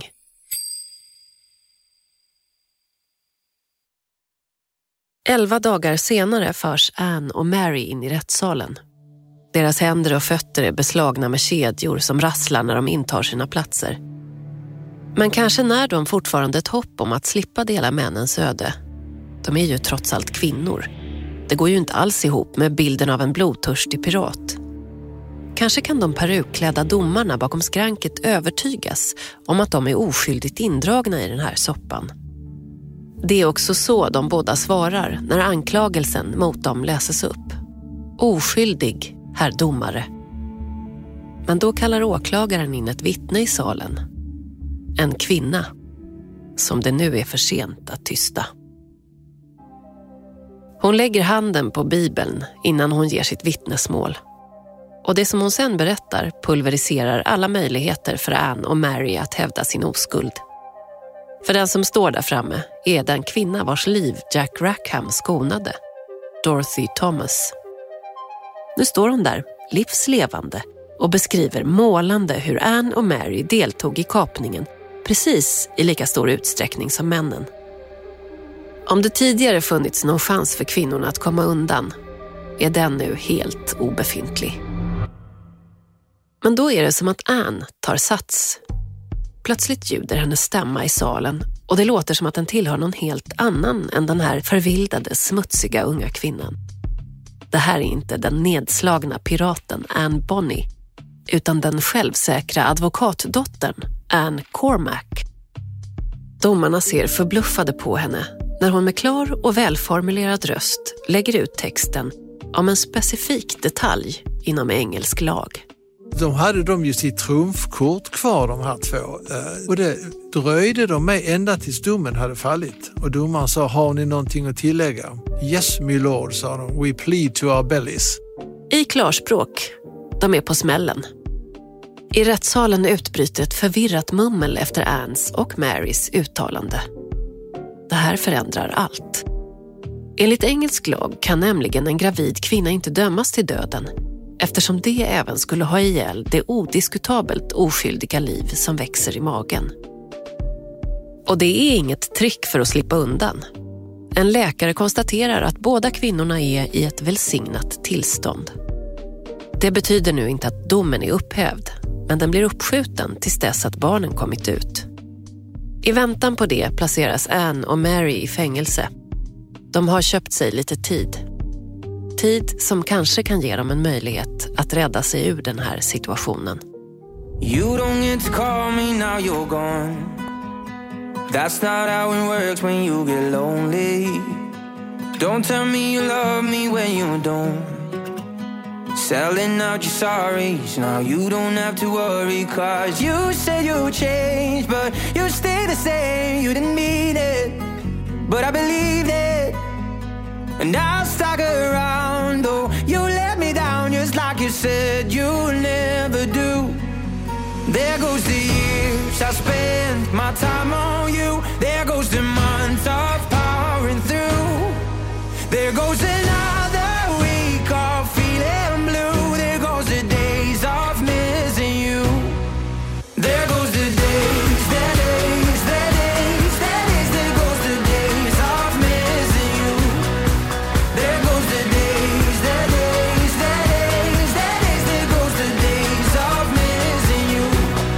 Elva dagar senare förs Anne och Mary in i rättssalen. Deras händer och fötter är beslagna med kedjor som rasslar när de intar sina platser. Men kanske när de fortfarande ett hopp om att slippa dela männens öde. De är ju trots allt kvinnor. Det går ju inte alls ihop med bilden av en blodtörstig pirat. Kanske kan de perukklädda domarna bakom skranket övertygas om att de är oskyldigt indragna i den här soppan. Det är också så de båda svarar när anklagelsen mot dem läses upp. Oskyldig, herr domare. Men då kallar åklagaren in ett vittne i salen. En kvinna som det nu är för sent att tysta. Hon lägger handen på Bibeln innan hon ger sitt vittnesmål. Och det som hon sen berättar pulveriserar alla möjligheter för Anne och Mary att hävda sin oskuld. För den som står där framme är den kvinna vars liv Jack Rackham skonade, Dorothy Thomas. Nu står hon där, livslevande, och beskriver målande hur Anne och Mary deltog i kapningen precis i lika stor utsträckning som männen. Om det tidigare funnits någon chans för kvinnorna att komma undan är den nu helt obefintlig. Men då är det som att Anne tar sats. Plötsligt ljuder hennes stämma i salen och det låter som att den tillhör någon helt annan än den här förvildade, smutsiga unga kvinnan. Det här är inte den nedslagna piraten Anne Bonny, utan den självsäkra advokatdottern Anne Cormack. Domarna ser förbluffade på henne när hon med klar och välformulerad röst lägger ut texten om en specifik detalj inom engelsk lag. De hade de ju sitt trumfkort kvar, de här två. Och det dröjde de med ända tills domen hade fallit. Och domaren sa, har ni någonting att tillägga? Yes, my lord, sa de. We plead to our bellies. I klarspråk, de är på smällen. I rättssalen utbryter ett förvirrat mummel efter Annes och Marys uttalande. Det här förändrar allt. Enligt engelsk lag kan nämligen en gravid kvinna inte dömas till döden, eftersom det även skulle ha ihjäl det odiskutabelt oskyldiga liv som växer i magen. Och det är inget trick för att slippa undan. En läkare konstaterar att båda kvinnorna är i ett välsignat tillstånd. Det betyder nu inte att domen är upphävd, men den blir uppskjuten tills dess att barnen kommit ut. I väntan på det placeras Anne och Mary i fängelse. De har köpt sig lite tid. Tid som kanske kan ge dem en möjlighet att rädda sig ur den här situationen. You don't get to call me now you're gone. That's not how it works when you get lonely. Don't tell me you love me when you don't. Selling out your sorries, now you don't have to worry. Cause you said you changed, but you stay the same. You didn't mean it, but I believed it. And I'll stick around, though you let me down just like you said you'll never do. There goes the years I spent my time on you. There goes the months of powering through. There goes another week of feeling blue. There goes the days of missing you. There goes the days, the days, the days, the days. There goes the days of missing you. There goes the days, the days, the days, the days. There goes the days of missing you.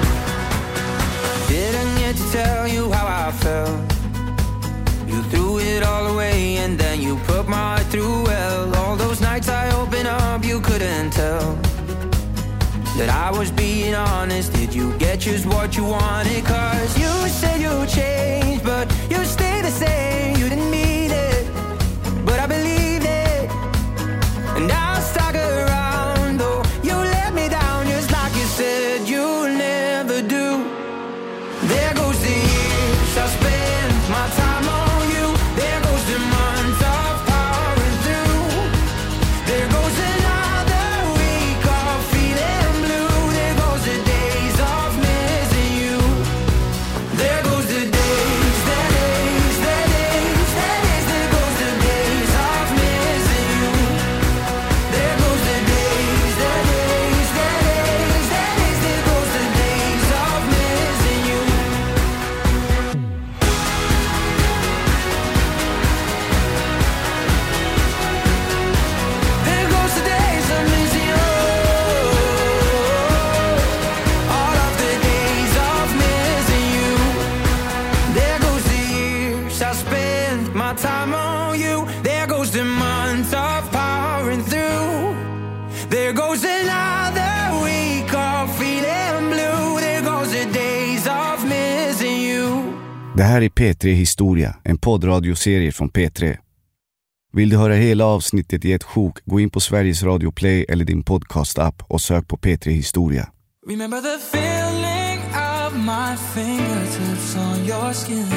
Didn't get to tell you how I felt. You threw it all away and then you put my heart through well. All those nights I opened up, you couldn't tell that I was being honest. Did you get just what you wanted? Cause you said you changed, but you stay the same. You didn't mean it, but I believed it. And I'll stick around, though you let me down just like you said you'll never do. There goes the years I spent my time on you. There goes the months of powering through. There goes another week of feeling blue. There goes the days of missing you. There goes the days, the days, the days, the days. There goes the days of missing you. There goes the days, the days, the days, the days. There goes the days of missing you. There goes the days of missing you. All of the days of missing you. There goes the years I spent my time on you. There goes the months of powering through. There goes another week of feeling blue. There goes the days of missing you. Det här är P tre Historia, en poddradioserie från P tre. Vill du höra hela avsnittet i ett sjok, gå in på Sveriges Radio Play eller din podcast-app och sök på P tre Historia. Remember the feeling of my fingertips on your skin,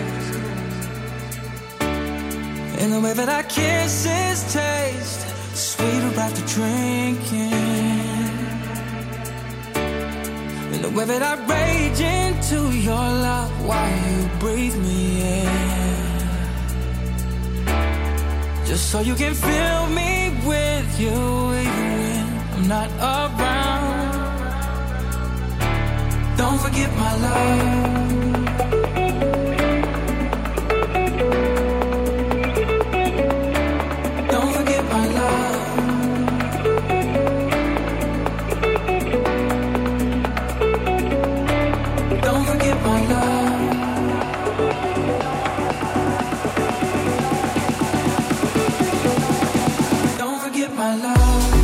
and the way that our kisses taste sweeter after drinking, and the way that I rage into your love while you breathe me in, just so you can fill me with you even when I'm not around. Don't forget my love. Don't forget my love. Don't forget my love. Don't forget my love.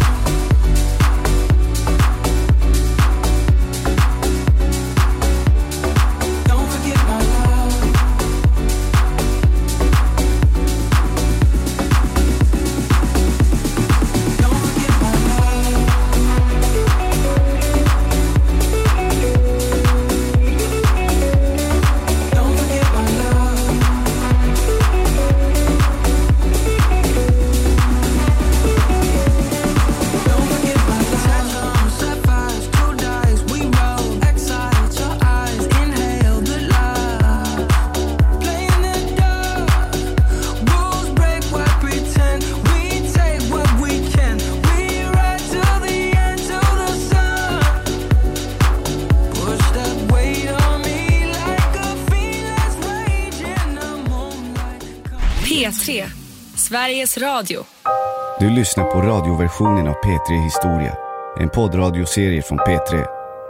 P tre, Sveriges Radio. Du lyssnar på radioversionen av P tre Historia, en poddradioserie från P tre.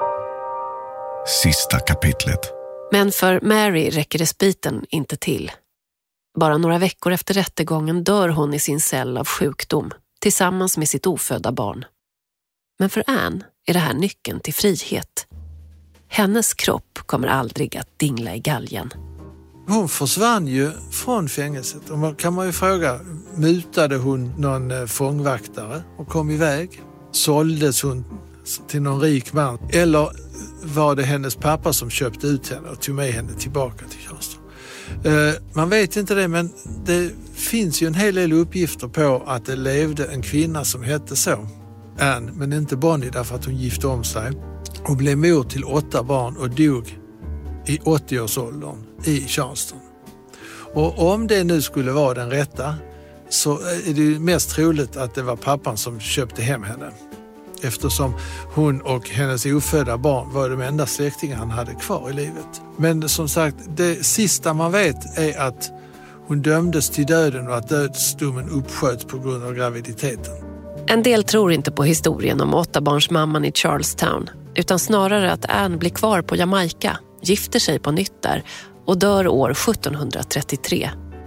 Sista kapitlet. Men för Mary räcker respiten inte till. Bara några veckor efter rättegången dör hon i sin cell av sjukdom tillsammans med sitt ofödda barn. Men för Anne är det här nyckeln till frihet. Hennes kropp kommer aldrig att dingla i galgen. Hon försvann ju från fängelset. Och man kan man ju fråga, mutade hon någon fångvaktare och kom iväg? Såldes hon till någon rik man? Eller var det hennes pappa som köpte ut henne och tog med henne tillbaka till Charleston? Uh, man vet inte det, men det finns ju en hel del uppgifter på att det levde en kvinna som hette så. Anne, men inte Bonnie, därför att hon gifte om sig och blev mor till åtta barn och dog i åttio-årsåldern i Charleston. Och om det nu skulle vara den rätta, så är det mest troligt att det var pappan som köpte hem henne. Eftersom hon och hennes ofödda barn var de enda släktingar han hade kvar i livet. Men som sagt, det sista man vet är att hon dömdes till döden och att dödsdomen uppsköts på grund av graviditeten. En del tror inte på historien om åttabarnsmamman i Charlestown, utan snarare att Anne blir kvar på Jamaica, gifter sig på nytt där och dör år sjuttonhundratrettiotre.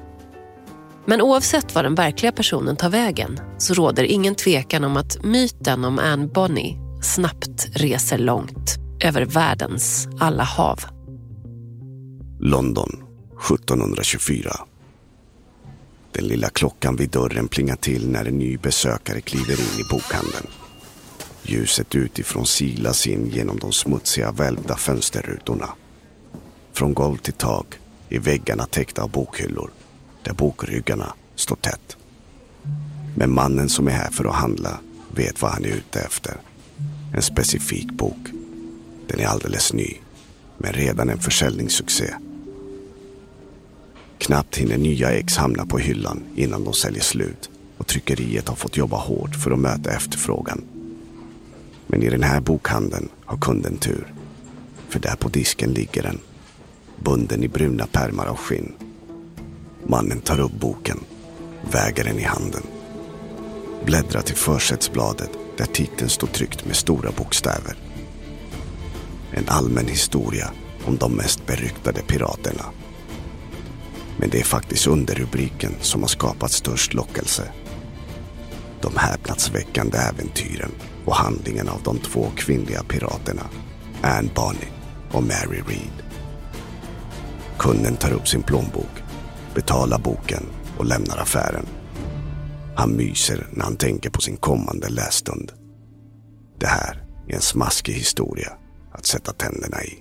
Men oavsett vad den verkliga personen tar vägen så råder ingen tvekan om att myten om Anne Bonny snabbt reser långt över världens alla hav. London, sjuttonhundratjugofyra. Den lilla klockan vid dörren plingar till när en ny besökare kliver in i bokhandeln. Ljuset utifrån silas in genom de smutsiga välvda fönsterrutorna. Från golv till tak är väggarna täckta av bokhyllor där bokryggarna står tätt. Men mannen som är här för att handla vet vad han är ute efter. En specifik bok. Den är alldeles ny, men redan en försäljningssuccé. Knappt hinner nya ex hamna på hyllan innan de säljer slut och tryckeriet har fått jobba hårt för att möta efterfrågan. Men i den här bokhandeln har kunden tur. För där på disken ligger den, bunden i bruna pärmar av skinn. Mannen tar upp boken, väger den i handen. Bläddrar till försättsbladet där titeln står tryckt med stora bokstäver. En allmän historia om de mest beryktade piraterna. Men det är faktiskt underrubriken som har skapat störst lockelse. De häpnadsväckande äventyren och handlingen av de två kvinnliga piraterna, Anne Bonny och Mary Read. Kunden tar upp sin plånbok, betalar boken och lämnar affären. Han myser när han tänker på sin kommande lässtund. Det här är en smaskig historia att sätta tänderna i.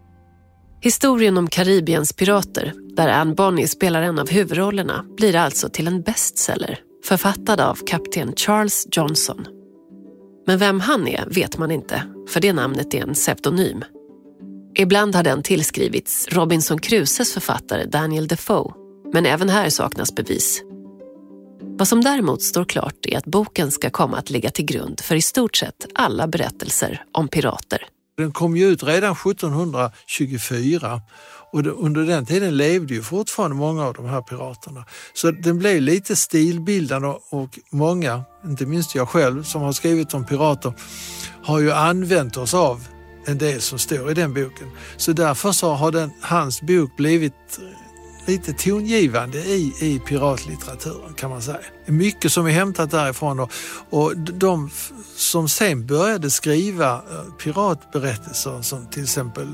Historien om Karibiens pirater, där Anne Bonny spelar en av huvudrollerna, blir alltså till en bestseller, författad av kapten Charles Johnson. Men vem han är vet man inte, för det namnet är en pseudonym. Ibland har den tillskrivits Robinson Crusoes författare Daniel Defoe, men även här saknas bevis. Vad som däremot står klart är att boken ska komma att ligga till grund för i stort sett alla berättelser om pirater. Den kom ju ut redan sjuttonhundratjugofyra och under den tiden levde ju fortfarande många av de här piraterna. Så den blev lite stilbildande och många, inte minst jag själv som har skrivit om pirater, har ju använt oss av en del som står i den boken. Så därför så har den, hans bok blivit lite tongivande i, i piratlitteraturen kan man säga. Mycket som är hämtat därifrån och, och de som sen började skriva piratberättelser som till exempel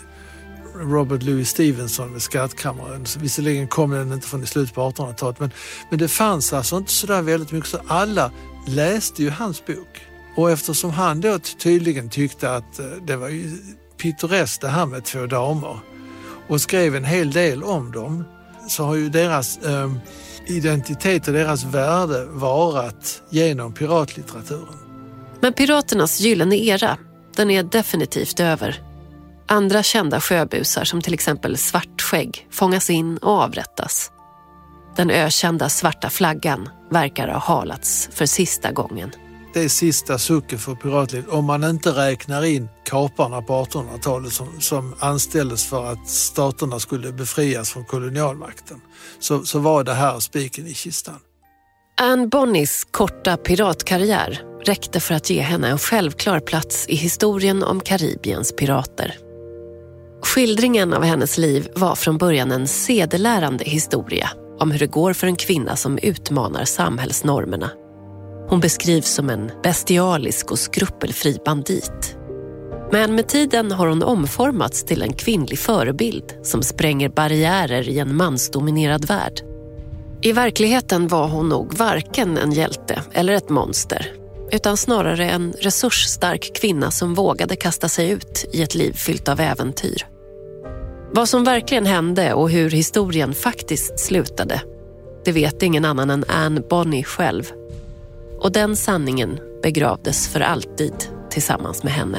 Robert Louis Stevenson med Skattkammaren. Visserligen kom den inte från i slutet på artonhundratalet men, men det fanns alltså inte så där väldigt mycket så alla läste ju hans bok. Och eftersom han då tydligen tyckte att det var ju pittoreskt det här med två damer och skrev en hel del om dem så har ju deras eh, identitet och deras värde varat genom piratlitteraturen. Men piraternas gyllene era, den är definitivt över. Andra kända sjöbusar som till exempel Svartskägg fångas in och avrättas. Den ökända svarta flaggan verkar ha halats för sista gången. Det är sista sucken för piratlivet om man inte räknar in kaparna på artonhundratalet som, som anställdes för att staterna skulle befrias från kolonialmakten. Så, så var det här spiken i kistan. Anne Bonnys korta piratkarriär räckte för att ge henne en självklar plats i historien om Karibiens pirater. Skildringen av hennes liv var från början en sedelärande historia om hur det går för en kvinna som utmanar samhällsnormerna. Hon beskrivs som en bestialisk och skrupelfri bandit. Men med tiden har hon omformats till en kvinnlig förebild som spränger barriärer i en mansdominerad värld. I verkligheten var hon nog varken en hjälte eller ett monster, utan snarare en resursstark kvinna som vågade kasta sig ut i ett liv fyllt av äventyr. Vad som verkligen hände och hur historien faktiskt slutade, det vet ingen annan än Anne Bonny själv. Och den sanningen begravdes för alltid tillsammans med henne.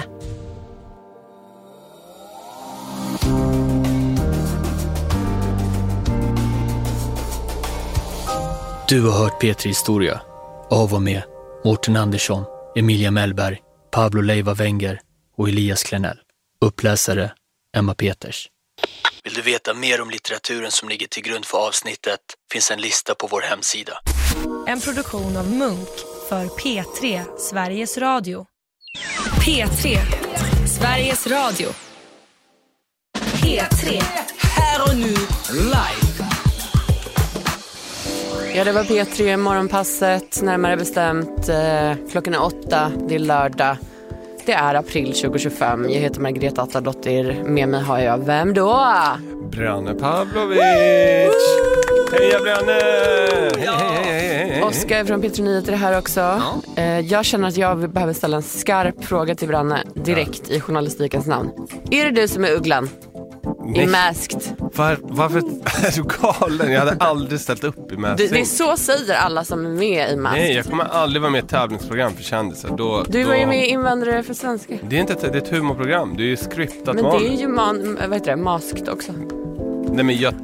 Du har hört P tre Historia av och med Mårten Andersson, Emilia Mellberg, Pablo Leiva Wenger och Elias Klenell. Uppläsare Emma Peters. Vill du veta mer om litteraturen som ligger till grund för avsnittet finns en lista på vår hemsida. En produktion av Munk för P tre Sveriges Radio. P tre Sveriges Radio. P tre här och nu live. Ja, det var P tre morgonpasset, närmare bestämt eh, klockan är åtta, det är lördag. Det är april tjugohundratjugofem. Jag heter Margareta Attadottir. Med mig har jag vem då? Branne Pavlovic. Hej Branne! Hej, hej, hej, hej. Oskar från P tre Nyheter är här också. Ja. Jag känner att jag behöver ställa en skarp fråga till Branne direkt ja. i journalistikens namn. Är det du som är ugglan? Nej. I Masked. Var, varför är du galen? Jag hade aldrig ställt upp i Masked. Det, det är så säger alla som är med i Masked. Nej, jag kommer aldrig vara med i ett tävlingsprogram för kändisar. Då, du var då... ju med i Invandrare för svenska. Det är inte ett, det är ett humorprogram. Det är ju skriptat. Men det är ju man, vad heter det, Masked också. Nej, men jag...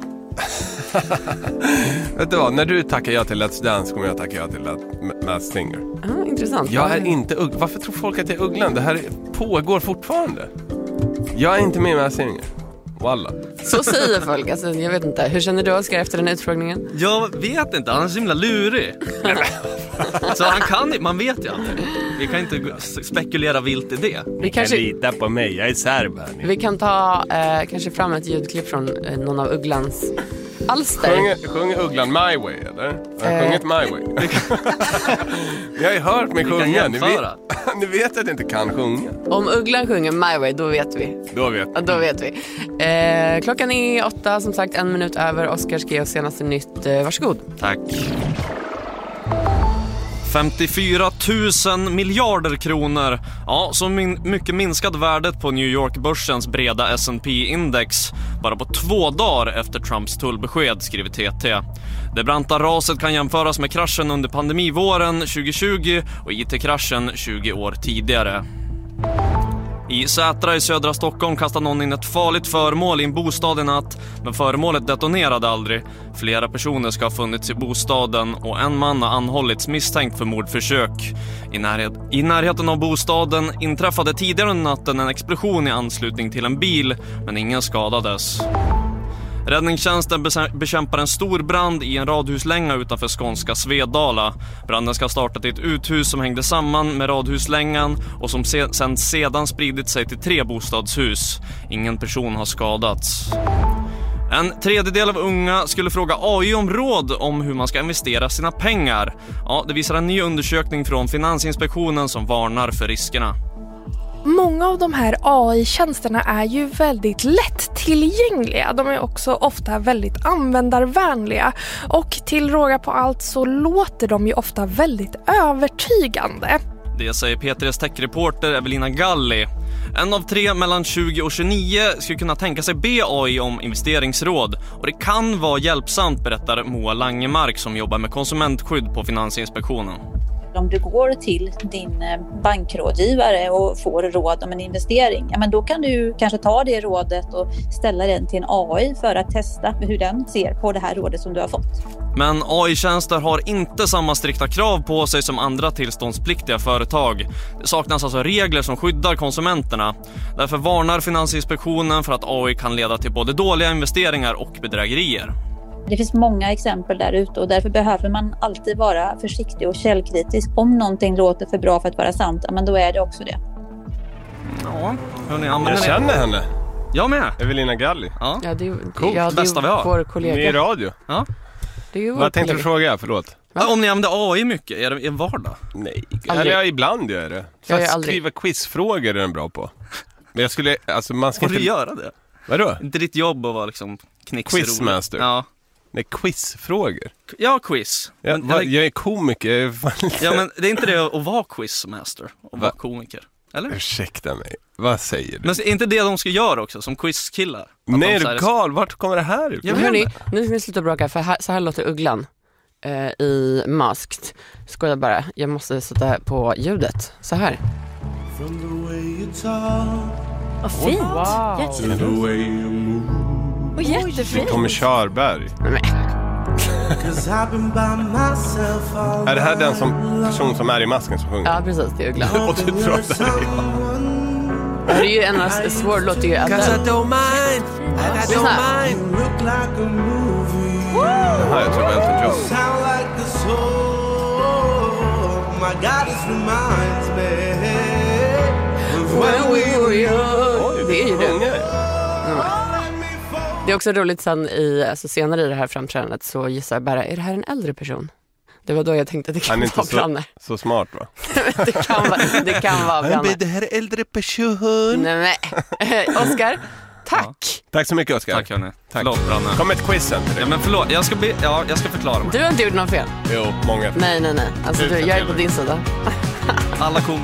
Vet du vad, när du tackar jag till Let's Dance kommer jag tacka jag till Masked Singer. Ah, intressant. Jag är inte ugglan. Varför tror folk att jag är ugglan? Det här pågår fortfarande. Jag är inte med i Masked Singer. Walla. Så säger folk, alltså, jag vet inte. Hur känner du, Oskar, efter den utfrågningen? Jag vet inte, han är så himla lurig. Så han kan, man vet ju inte. Vi kan inte spekulera vilt i det. Vi kanske... kan lita på mig, jag är serb här. Vi kan ta eh, kanske fram ett ljudklipp från eh, någon av Ugglans alster. Sjunger, sjunger Ugglan My Way, eller? Jag har eh... sjungit My Way. Jag har ju hört mig sjunga. Ni vet, ni vet att jag inte kan sjunga. Om Ugglan sjunger My Way, då vet vi. Då vet vi. Då vet vi. Eh, klockan är åtta, som sagt, en minut över. Oskar ska ge oss senaste nytt. Eh, varsågod. Tack. femtiofyra tusen miljarder kronor. Ja, så min- mycket minskat värdet på New York-börsens breda S and P-index bara på två dagar efter Trumps tullbesked, skriver T T. Det branta raset kan jämföras med kraschen under pandemivåren tjugohundratjugo och I T-kraschen tjugo år tidigare. I Sätra i södra Stockholm kastade någon in ett farligt föremål i en bostad i natt, men föremålet detonerade aldrig. Flera personer ska ha funnits i bostaden och en man har anhållits misstänkt för mordförsök. I, närhet, I närheten av bostaden inträffade tidigare under natten en explosion i anslutning till en bil, men ingen skadades. Räddningstjänsten bekämpar en stor brand i en radhuslänga utanför skånska Svedala. Branden ska ha startat i ett uthus som hängde samman med radhuslängan och som se- sen sedan spridit sig till tre bostadshus. Ingen person har skadats. En tredjedel av unga skulle fråga A I om råd om hur man ska investera sina pengar. Ja, det visar en ny undersökning från Finansinspektionen som varnar för riskerna. Många av de här A I-tjänsterna är ju väldigt lättillgängliga. De är också ofta väldigt användarvänliga. Och till råga på allt så låter de ju ofta väldigt övertygande. Det säger P tre S tech-reporter Evelina Galli. En av tre mellan tjugo och tjugonio skulle kunna tänka sig be A I om investeringsråd. Och det kan vara hjälpsamt, berättar Moa Langemark som jobbar med konsumentskydd på Finansinspektionen. Om du går till din bankrådgivare och får råd om en investering, ja, men då kan du kanske ta det rådet och ställa den till en A I för att testa hur den ser på det här rådet som du har fått. Men A I-tjänster har inte samma strikta krav på sig som andra tillståndspliktiga företag. Det saknas alltså regler som skyddar konsumenterna. Därför varnar Finansinspektionen för att A I kan leda till både dåliga investeringar och bedrägerier. Det finns många exempel där ute och därför behöver man alltid vara försiktig och källkritisk. Om någonting låter för bra för att vara sant, men då är det också det. Ja, hörni, jag känner henne. Jag med. Evelina Galli. Ja, ja det är cool. ja, det bästa vi har. Vår kollega. Ni är i radio. Ja. Det är ju Vad tänkte kollega. du fråga? Förlåt. Ja, om ni använder A I mycket, är det i en vardag? Nej, aldrig. eller ibland gör det. Så jag att aldrig. skriva quizfrågor är den bra på. Men jag skulle, alltså man ska Får du inte... göra det? Vadå? Inte ditt jobb att vara liksom knixig. Quizmaster? Ja. Nej, quizfrågor. Ja, quiz. Ja, men, va, eller, jag är komiker. ja, men det är inte det att vara quizmaster och vara komiker. Eller? Ursäkta mig, vad säger du? Men är inte det de ska göra också, som quizkillar? Att Nej, de du Karl, vart kommer det här ut? Ja, hörni, nu ska ni sluta bråka, för här, så här låter Ugglan eh, i Masked. Skojar bara, jag måste sätta på ljudet. Så här. Vad fint, wow. Jättefint. Och jättefint. Tommy Körberg. Nej. Är det här den som person som är i masken som sjunger? Ja, precis, det är Ugglan. Och du tror att det är jag. Det är ju en av svår låt ju. Jaha, jag tror Elton John. Det är ju det. Mm. Det är också roligt sen i, alltså senare i det här framträdandet så gissar jag bara, är det här en äldre person? Det var då jag tänkte att det kan vara Branne. Så, så smart, va? det kan vara, det kan vara Branne. Men det här är äldre person. Nej, nej. Oskar, tack. Ja. Tack så mycket, Oskar. Tack, hörni. Förlåt, Branne. Kom ett quiz sen till dig. Ja, men förlåt. Jag ska, be, ja, jag ska förklara mig. Du har inte gjort något fel. Jo, många. Nej, nej, nej. Alltså, du, jag är på din sida. Alla kom.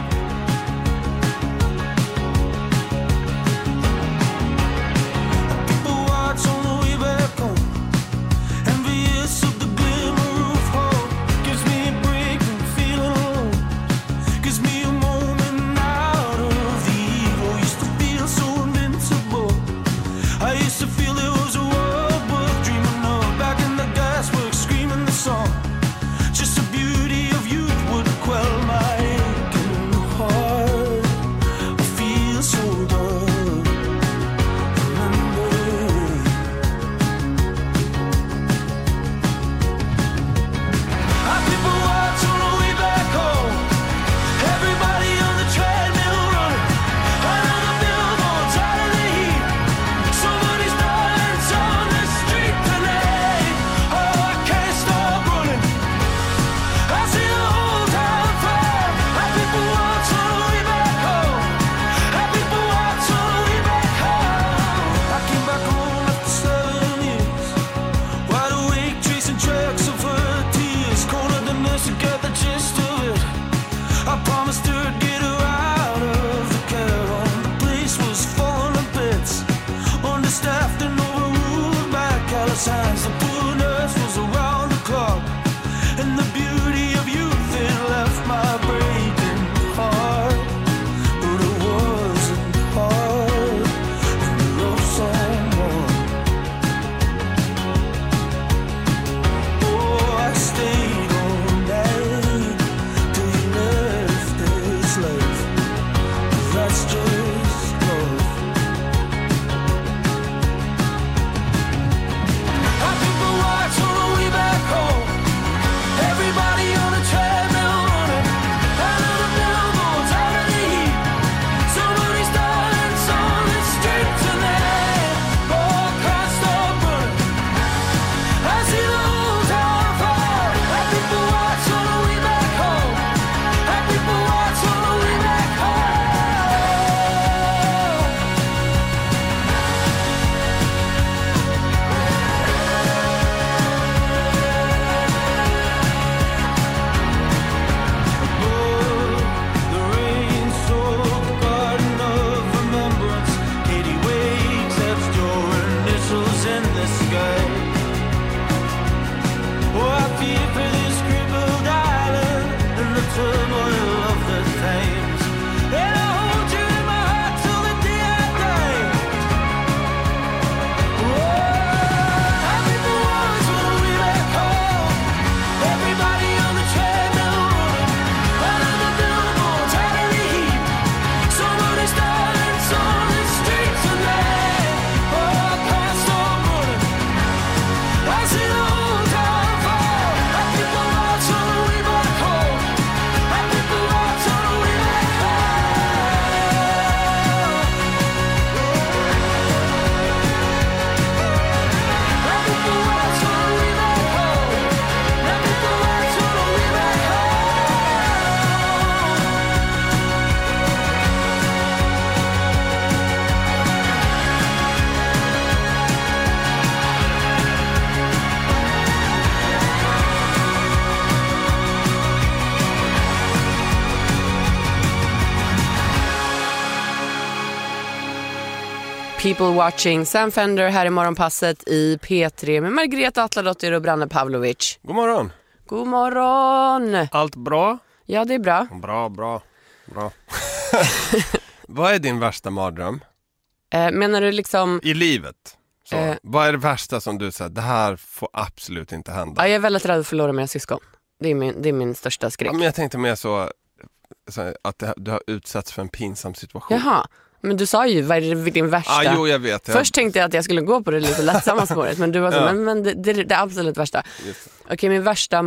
People Watching. Sam Fender här i morgonpasset i P tre med Margareta Atladottir och Branne Pavlovic. God morgon. God morgon. Allt bra? Ja, det är bra. Bra, bra, bra. Vad är din värsta mardröm? Eh, menar du liksom... I livet? Så. Eh, Vad är det värsta som du säger, det här får absolut inte hända? Ja, jag är väldigt rädd för att förlora mina syskon. Det är min, det är min största skräck. Ja, men jag tänkte mer så, så att det, du har utsatts för en pinsam situation. Jaha, men du sa ju, vad är det din värsta? Ah, jo, jag vet. Jag... Först tänkte jag att jag skulle gå på det lite lättsamma spåret, men du var så, ja. men, men det, det är det absolut värsta. Okej, okay, min värsta